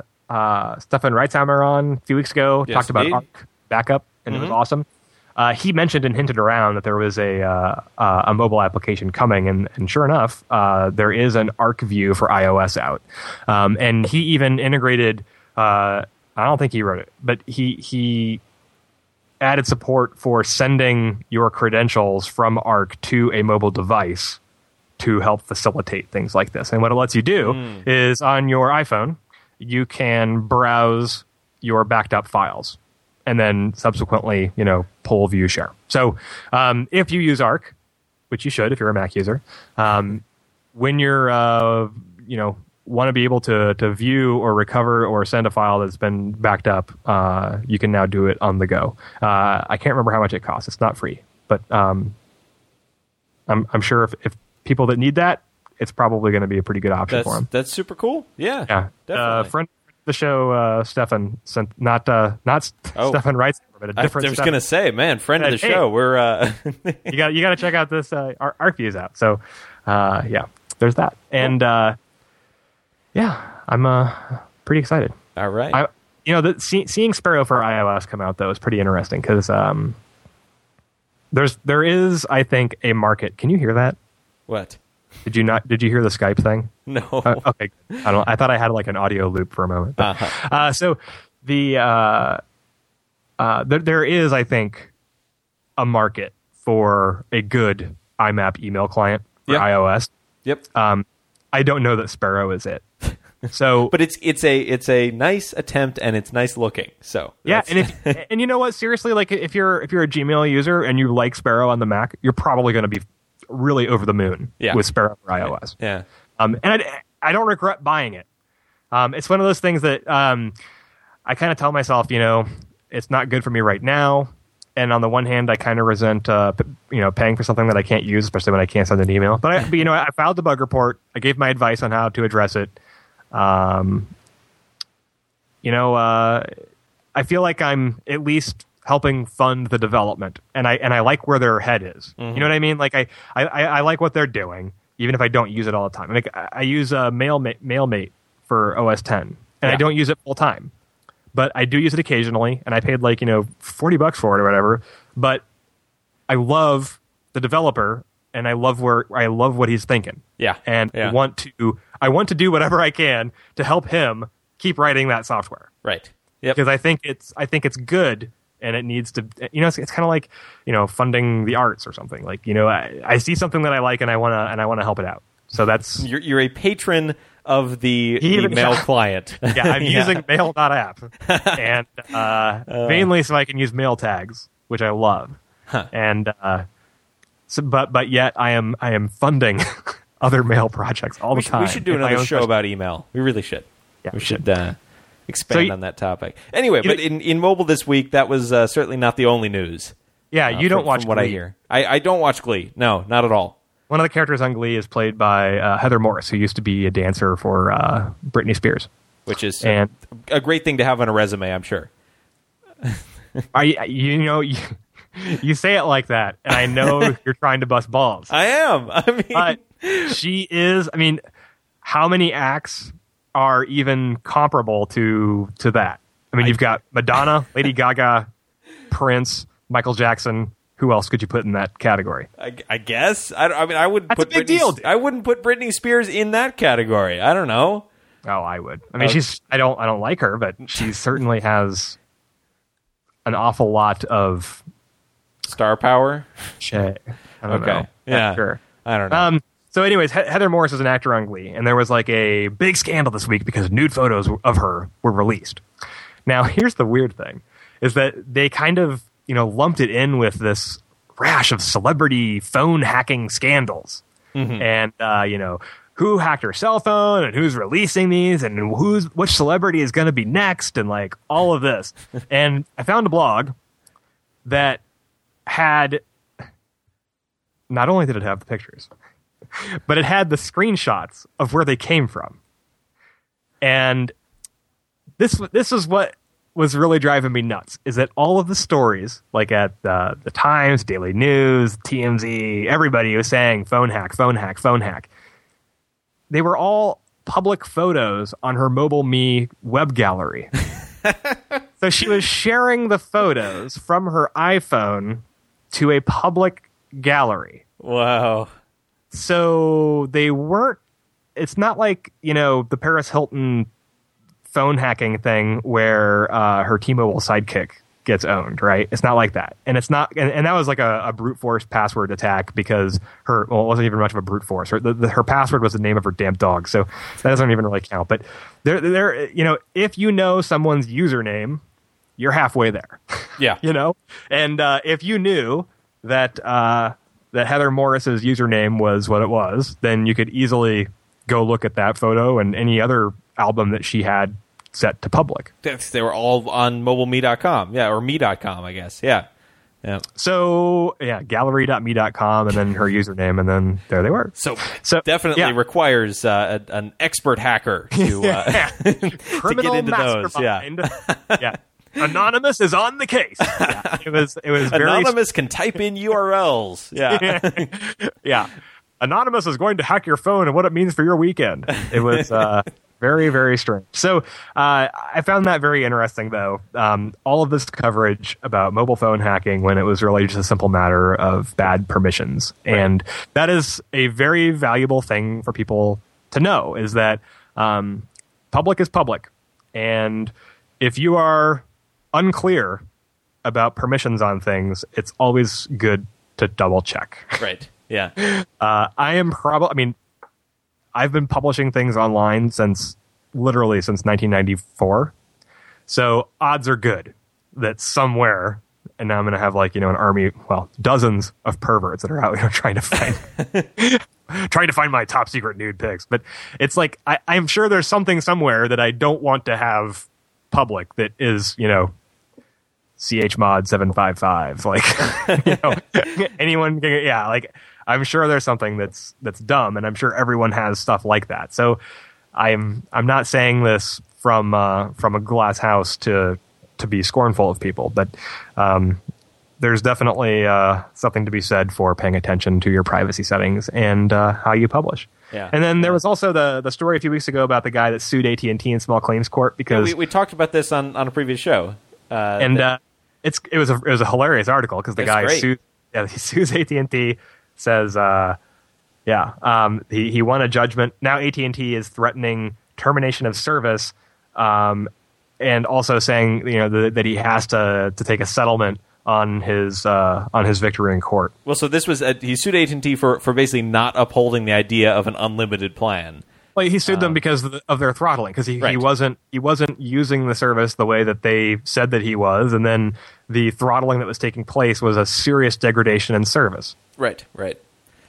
Stefan Reitzheimer on a few weeks ago, talked about Arc backup, and it was awesome. He mentioned and hinted around that there was a mobile application coming, and sure enough, there is an Arc view for iOS out. And he even integrated, I don't think he wrote it, but he added support for sending your credentials from Arc to a mobile device to help facilitate things like this. And what it lets you do is on your iPhone, you can browse your backed up files and then subsequently, pull, view, share. So if you use Arc, which you should if you're a Mac user, when you're, want to be able to view or recover or send a file that's been backed up, you can now do it on the go. I can't remember how much it costs. It's not free, but I'm sure if people that need that, it's probably going to be a pretty good option for them. That's super cool. Yeah. Definitely. Friend of the show, Stefan sent not Stefan Reitzheimer, but a different. I was going to say, man, friend of the show. We're you got to check out this Arc views out. So there's that, and I'm pretty excited. All right. Seeing Sparrow for iOS come out though is pretty interesting because there is, I think, a market. Can you hear that? What? Did you not? Did you hear the Skype thing? No. Okay. I thought I had like an audio loop for a moment. But, so the there is, I think, a market for a good IMAP email client for iOS. Yep. I don't know that Sparrow is it. So, but it's a nice attempt and it's nice looking. So yeah, and you know what? Seriously, like if you're a Gmail user and you like Sparrow on the Mac, you're probably going to be really over the moon with Sparrow for iOS. Yeah. And I don't regret buying it. It's one of those things that I kind of tell myself, it's not good for me right now. And on the one hand, I kind of resent, paying for something that I can't use, especially when I can't send an email. But I filed the bug report. I gave my advice on how to address it. I feel like I'm at least helping fund the development, and I like where their head is. You know what I mean? Like I like what they're doing, even if I don't use it all the time. Like I use MailMate for OS 10, and I don't use it full time, but I do use it occasionally, and I paid like $40 for it or whatever. But I love the developer, and I love what he's thinking. Yeah, and I want to do whatever I can to help him keep writing that software. Right. Yep. Because I think it's good. And it needs to, it's kind of like, funding the arts or something. Like, I see something that I like and I want to help it out. So that's you're a patron of the mail client. Yeah, I'm using mail.app and mainly so I can use mail tags, which I love. And but yet I am funding other mail projects all the time. We should do another show about email. We really should. Yeah, we should expand on that topic. Anyway, but in mobile this week, that was certainly not the only news. Yeah, you don't watch from what Glee. I hear. I don't watch Glee. No, not at all. One of the characters on Glee is played by Heather Morris, who used to be a dancer for Britney Spears. Which is a great thing to have on a resume, I'm sure. You say it like that, and I know you're trying to bust balls. I am. I mean, but she is. I mean, how many acts are even comparable to that? I mean, you've got Madonna, Lady Gaga, Prince, Michael Jackson. Who else could you put in that category? I guess. I wouldn't That's put a big deal. I wouldn't put Britney Spears in that category. I don't know. Oh, I would. I mean, I don't like her, but she certainly has an awful lot of star power. I don't know. Yeah. Sure. I don't know. So anyways, Heather Morris is an actor on Glee, and there was like a big scandal this week because nude photos of her were released. Now, here's the weird thing, is that they kind of, lumped it in with this rash of celebrity phone hacking scandals. Mm-hmm. And, who hacked her cell phone and who's releasing these and which celebrity is going to be next and like all of this. And I found a blog that had, not only did it have the pictures, but it had the screenshots of where they came from. And this is what was really driving me nuts, is that all of the stories, like at the Times, Daily News, TMZ, everybody was saying phone hack, phone hack, phone hack. They were all public photos on her Mobile Me web gallery. So she was sharing the photos from her iPhone to a public gallery. Wow. So they weren't, it's not like, the Paris Hilton phone hacking thing where her T-Mobile sidekick gets owned, right? It's not like that. And it's not, and that was like a brute force password attack because it wasn't even much of a brute force. Her password was the name of her damn dog. So that doesn't even really count. But there, if you know someone's username, you're halfway there. Yeah. And if you knew that Heather Morris's username was what it was, then you could easily go look at that photo and any other album that she had set to public. They were all on mobileme.com. Yeah, or me.com, I guess. Yeah. So, gallery.me.com and then her username, and then there they were. So definitely requires an expert hacker to get into those. Yeah. Anonymous is on the case. Yeah, it was very Anonymous can type in URLs. Yeah. Yeah. Anonymous is going to hack your phone and what it means for your weekend. It was very, very strange. So I found that very interesting, though. All of this coverage about mobile phone hacking when it was really just a simple matter of bad permissions. Right. And that is a very valuable thing for people to know, is that public is public. And if you are unclear about permissions on things, it's always good to double check. Right. Yeah. I've been publishing things online since 1994. So odds are good that somewhere, and now I'm going to have an army, dozens of perverts that are out trying to find my top secret nude pics. But it's like, I'm sure there's something somewhere that I don't want to have public that is, chmod 755. Anyone can, I'm sure there's something that's dumb, and I'm sure everyone has stuff like that. So I'm not saying this from a glass house to be scornful of people, but there's definitely something to be said for paying attention to your privacy settings and how you publish. Yeah. And then there was also the story a few weeks ago about the guy that sued AT&T in small claims court because we talked about this on a previous show. It was a hilarious article because the guy sues AT&T. Says, he won a judgment. Now AT&T is threatening termination of service, and also saying that he has to take a settlement on his victory in court. Well, so this was he sued AT&T for basically not upholding the idea of an unlimited plan. Well, he sued them because of their throttling, because he wasn't using the service the way that they said that he was, and then the throttling that was taking place was a serious degradation in service. Right.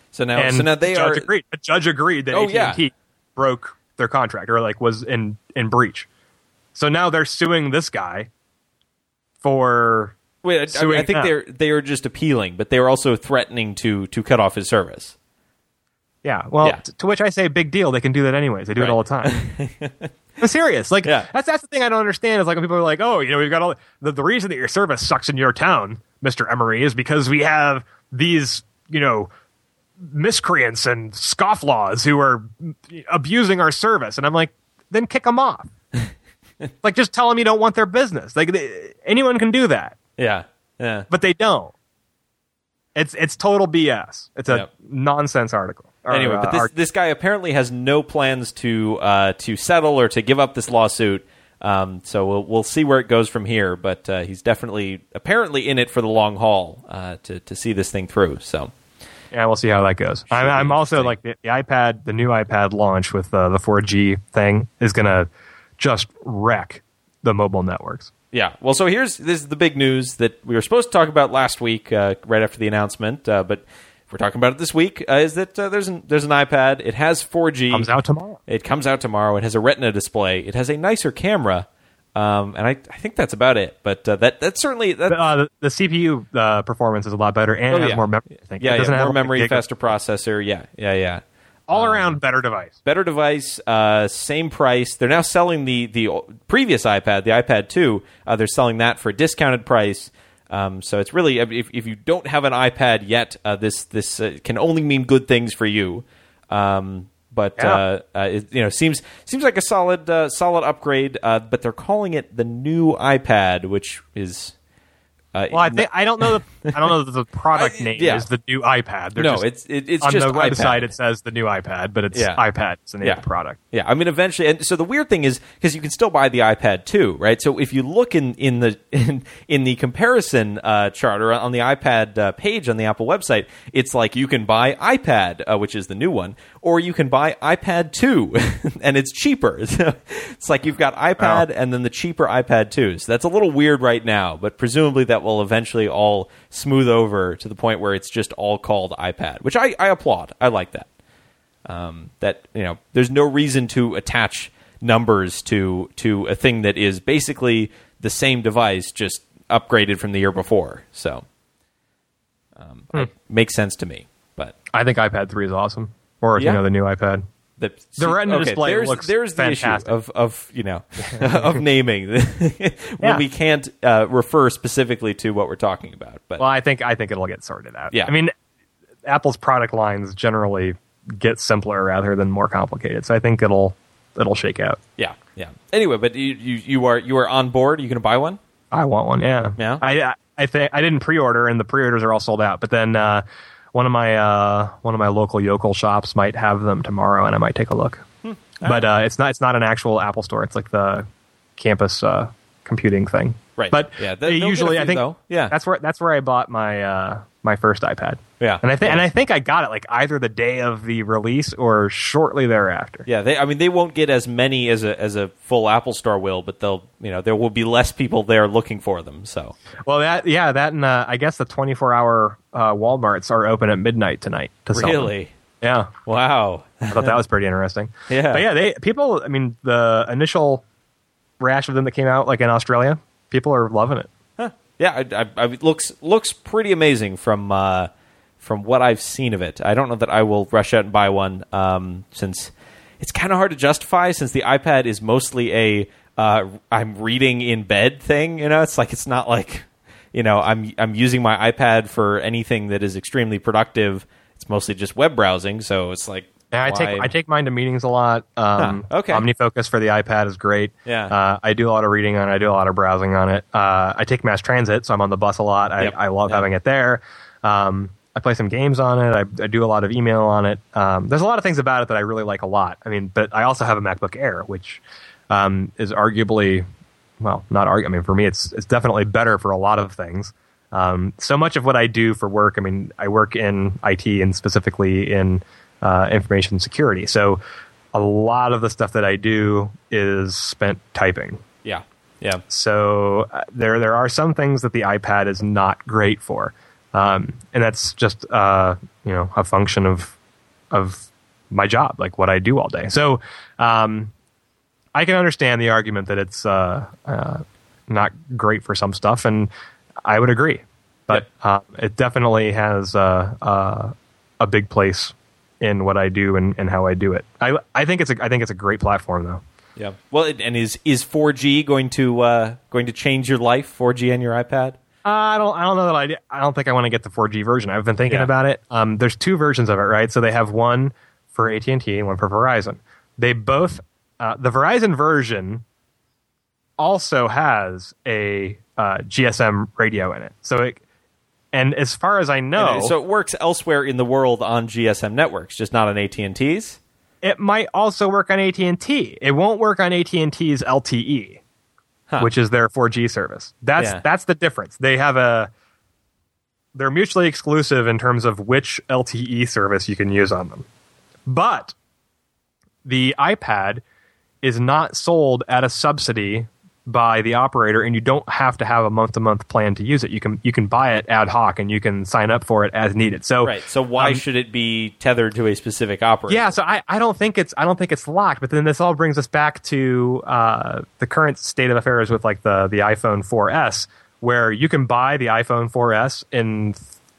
So now they judge are. agreed. The judge agreed that AT&T broke their contract or like was in breach. So now they're suing this guy for. Wait, I think they are just appealing, but they were also threatening to cut off his service. Yeah, well, to which I say, big deal. They can do that anyways. They do it all the time. I'm serious. Like that's the thing I don't understand is like when people are like, oh, we've got all the reason that your service sucks in your town, Mr. Emery, is because we have these miscreants and scofflaws who are abusing our service, and I'm like, then kick them off. Like just tell them you don't want their business. Like anyone can do that. Yeah, but they don't. It's total BS. It's a nonsense article. Anyway, but this guy apparently has no plans to settle or to give up this lawsuit. So we'll see where it goes from here. But he's definitely apparently in it for the long haul to see this thing through. So yeah, we'll see how that goes. I'm also like the iPad, the new iPad launch with the 4G thing is going to just wreck the mobile networks. Yeah. Well, so this is the big news that we were supposed to talk about last week, right after the announcement. But if we're talking about it this week, is that there's an iPad. It has 4G. Comes out tomorrow. It comes out tomorrow. It has a Retina display. It has a nicer camera, and I think that's about it. But that's certainly the CPU performance is a lot better and has more memory. I think. Yeah, it more memory, faster processor. Yeah. All around better device. Better device, same price. They're now selling the previous iPad, the iPad 2. They're selling that for a discounted price. So it's really, if you don't have an iPad yet, this can only mean good things for you. It seems like a solid upgrade. But they're calling it the new iPad, which is. I don't know that the product name is the new iPad. It's on just the website iPad. It says the new iPad, but it's iPad. It's the name of the product. Yeah, I mean eventually. And so the weird thing is because you can still buy the iPad 2, right? So if you look in the comparison chart or on the iPad page on the Apple website, it's like you can buy iPad, which is the new one, or you can buy iPad 2, and it's cheaper. So it's like you've got iPad and then the cheaper iPad 2. So that's a little weird right now, but presumably that will eventually all smooth over to the point where it's just all called iPad, which I applaud. I like that. There's no reason to attach numbers to a thing that is basically the same device, just upgraded from the year before. So it makes sense to me. But I think iPad 3 is awesome. Or the new iPad. The Retina display looks there's fantastic. The issue of naming when we can't refer specifically to what we're talking about. But I think it'll get sorted out. Yeah. I mean, Apple's product lines generally get simpler rather than more complicated, so I think it'll shake out. Yeah. Anyway, but you are on board. Are you going to buy one? I want one. Yeah. Yeah. I think I didn't pre-order, and the pre-orders are all sold out. But then one of my local yokel shops might have them tomorrow, and I might take a look. But it's not an actual Apple store. It's like the campus computing thing. Right. But they usually, I think, though. Yeah, that's where I bought my first iPad. Yeah, and I think I got it like either the day of the release or shortly thereafter. Yeah, they won't get as many as a full Apple Store will, but there will be less people there looking for them. So that and I guess the 24-hour Walmarts are open at midnight tonight to sell them. Really? Yeah. Wow. I thought that was pretty interesting. Yeah. But I mean, the initial rash of them that came out like in Australia, people are loving it. Huh. Yeah, it looks pretty amazing from what I've seen of it. I don't know that I will rush out and buy one since it's kind of hard to justify since the iPad is mostly a I'm reading in bed thing. It's like it's not like I'm using my iPad for anything that is extremely productive. It's mostly just web browsing, so it's like I take mine to meetings a lot. Okay. OmniFocus for the iPad is great. Yeah. I do a lot of reading on it. I do a lot of browsing on it. I take mass transit, so I'm on the bus a lot. I love having it there. I play some games on it. I do a lot of email on it. There's a lot of things about it that I really like a lot. I mean, but I also have a MacBook Air, which is arguably, for me, it's definitely better for a lot of things. So much of what I do for work, I mean, I work in IT and specifically in information security. So a lot of the stuff that I do is spent typing. Yeah. So there are some things that the iPad is not great for. And that's just a function of my job, like what I do all day. So I can understand the argument that it's not great for some stuff, and I would agree. But it definitely has a big place in what I do and how I do it. I think it's a great platform, though. Yeah. Well, and is 4G going to change your life? 4G on your iPad? I don't know that I don't think I want to get the 4G version. I've been thinking about it. There's two versions of it, right? So they have one for AT&T and one for Verizon. They both the Verizon version also has a GSM radio in it. And as far as I know, so it works elsewhere in the world on GSM networks, just not on AT&T's. It might also work on AT&T. It won't work on AT&T's LTE, which is their 4G service. That's the difference. They're mutually exclusive in terms of which LTE service you can use on them. But the iPad is not sold at a subsidy by the operator, and you don't have to have a month-to-month plan to use it. You can buy it ad hoc, and you can sign up for it as needed. So right. So why should it be tethered to a specific operator? Yeah. So I don't think it's locked. But then this all brings us back to the current state of affairs with like the iPhone 4S, where you can buy the iPhone 4S in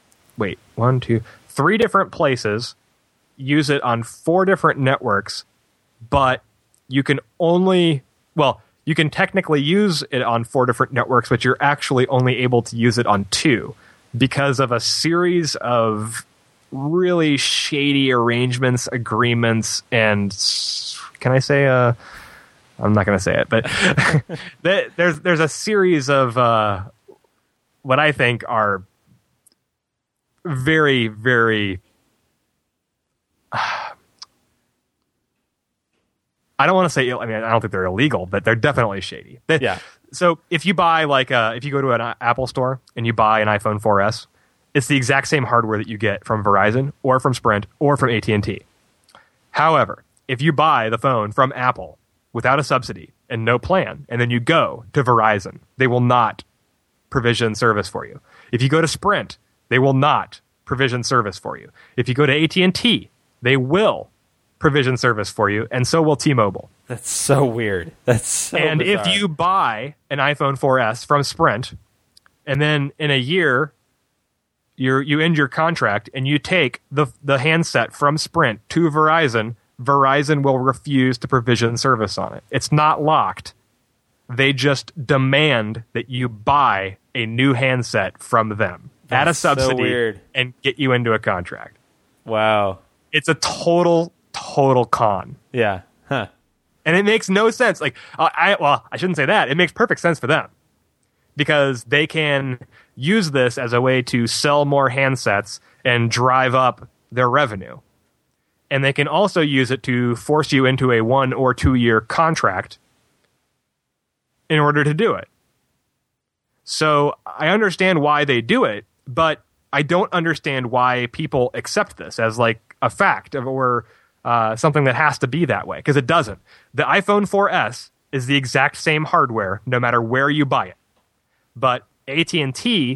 3 different places, use it on 4 different networks, but you can you can technically use it on 4 different networks, but you're actually only able to use it on 2 because of a series of really shady arrangements, agreements, and can I say I'm not going to say it, but there's a series of what I think are very, very I don't want to say, I don't think they're illegal, but they're definitely shady. So if you buy if you go to an Apple store and you buy an iPhone 4S, it's the exact same hardware that you get from Verizon or from Sprint or from AT&T. However, if you buy the phone from Apple without a subsidy and no plan, and then you go to Verizon, they will not provision service for you. If you go to Sprint, they will not provision service for you. If you go to AT&T, they will provision service for you, and so will T-Mobile. That's so weird. That's so And bizarre. if you buy an iPhone 4S from Sprint, and then in a year you end your contract and you take the handset from Sprint to Verizon, Verizon will refuse to provision service on it. It's not locked. They just demand that you buy a new handset from them at a subsidy and get you into a contract. Wow. It's a total con. Yeah. Huh. And it makes no sense. Like, I shouldn't say that. It makes perfect sense for them because they can use this as a way to sell more handsets and drive up their revenue. And they can also use it to force you into a 1 or 2 year contract in order to do it. So I understand why they do it, but I don't understand why people accept this as like a fact or something that has to be that way, because it doesn't. The iPhone 4S is the exact same hardware no matter where you buy it. But AT&T,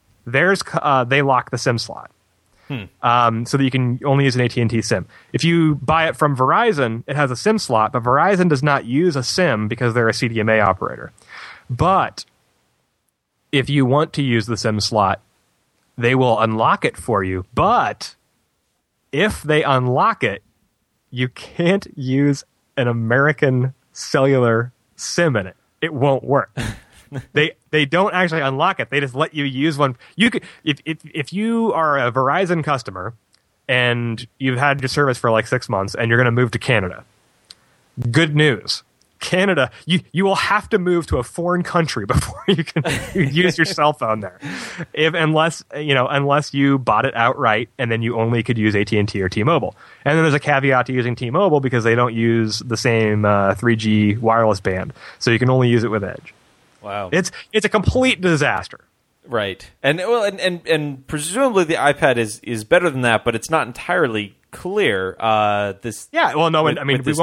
they lock the SIM slot. So that you can only use an AT&T SIM. If you buy it from Verizon, it has a SIM slot, but Verizon does not use a SIM because they're a CDMA operator. But if you want to use the SIM slot, they will unlock it for you. But if they unlock it, you can't use an American cellular SIM in it. It won't work. They don't actually unlock it. They just let you use one. You could if you are a Verizon customer and you've had your service for like 6 months and you're going to move to Canada. Good news. Canada, you will have to move to a foreign country before you can use your cell phone there. Unless you bought it outright and then you only could use AT&T or T-Mobile. And then there's a caveat to using T-Mobile because they don't use the same 3G wireless band. So you can only use it with Edge. Wow. It's a complete disaster. Right. And presumably the iPad is better than that, but it's not entirely clear. We won't know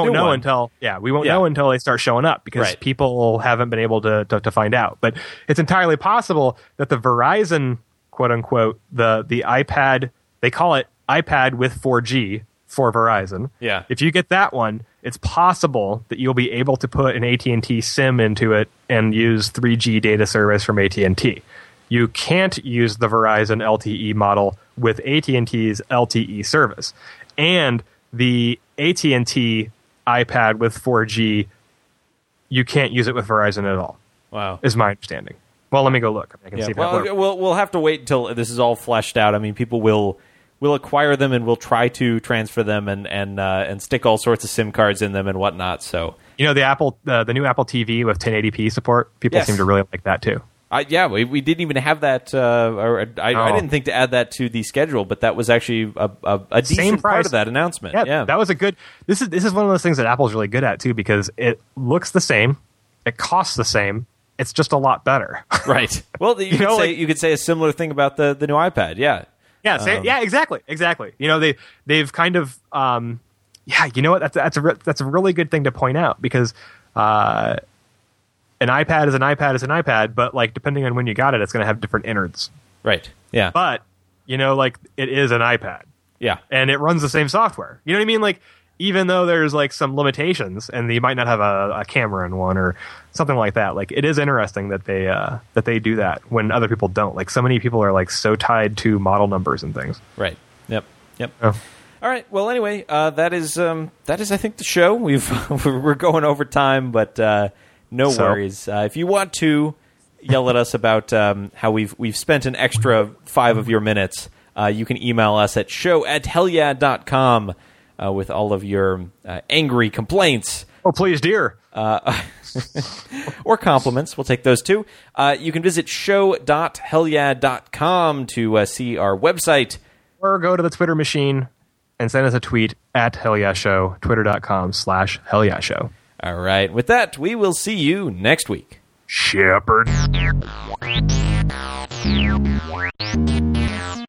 until they start showing up because people haven't been able to find out. But it's entirely possible that the Verizon quote unquote, the iPad, they call it iPad with 4G for Verizon. Yeah. If you get that one, it's possible that you'll be able to put an AT&T SIM into it and use 3G data service from AT&T. You can't use the Verizon LTE model with AT&T's LTE service. And the AT&T iPad with 4G, you can't use it with Verizon at all. Wow. Is my understanding. Well, let me go look. I can see that. We'll have to wait until this is all fleshed out. I mean, people will acquire them and will try to transfer them and stick all sorts of SIM cards in them and whatnot. So the new Apple TV with 1080p support, people seem to really like that too. We didn't even have that. I didn't think to add that to the schedule, but that was actually a decent part of that announcement. Yeah, that was a good. This is one of those things that Apple's really good at too, because it looks the same, it costs the same. It's just a lot better. Right. Well, you could say a similar thing about the new iPad. Yeah. Yeah. Exactly. They've kind of. You know what? That's a really good thing to point out, because an iPad is an iPad, but like depending on when you got it, it's going to have different innards. Right. Yeah. But it is an iPad. Yeah. And it runs the same software. You know what I mean? Like, even though there's like some limitations and you might not have a camera in one or something like that, like it is interesting that they do that when other people don't. Like, so many people are like so tied to model numbers and things. Right. Yep. Oh. All right. Well, anyway, that is I think the show. We're going over time, but no worries. If you want to yell at us about how we've spent an extra 5 of your minutes, you can email us at show@hellyeah.com. With all of your angry complaints. Oh, please, dear. Or compliments. We'll take those too. You can visit show.hellyeah.com to see our website. Or go to the Twitter machine and send us a tweet at hellyeahshow, twitter.com/hellyeahshow. All right. With that, we will see you next week. Shepherd.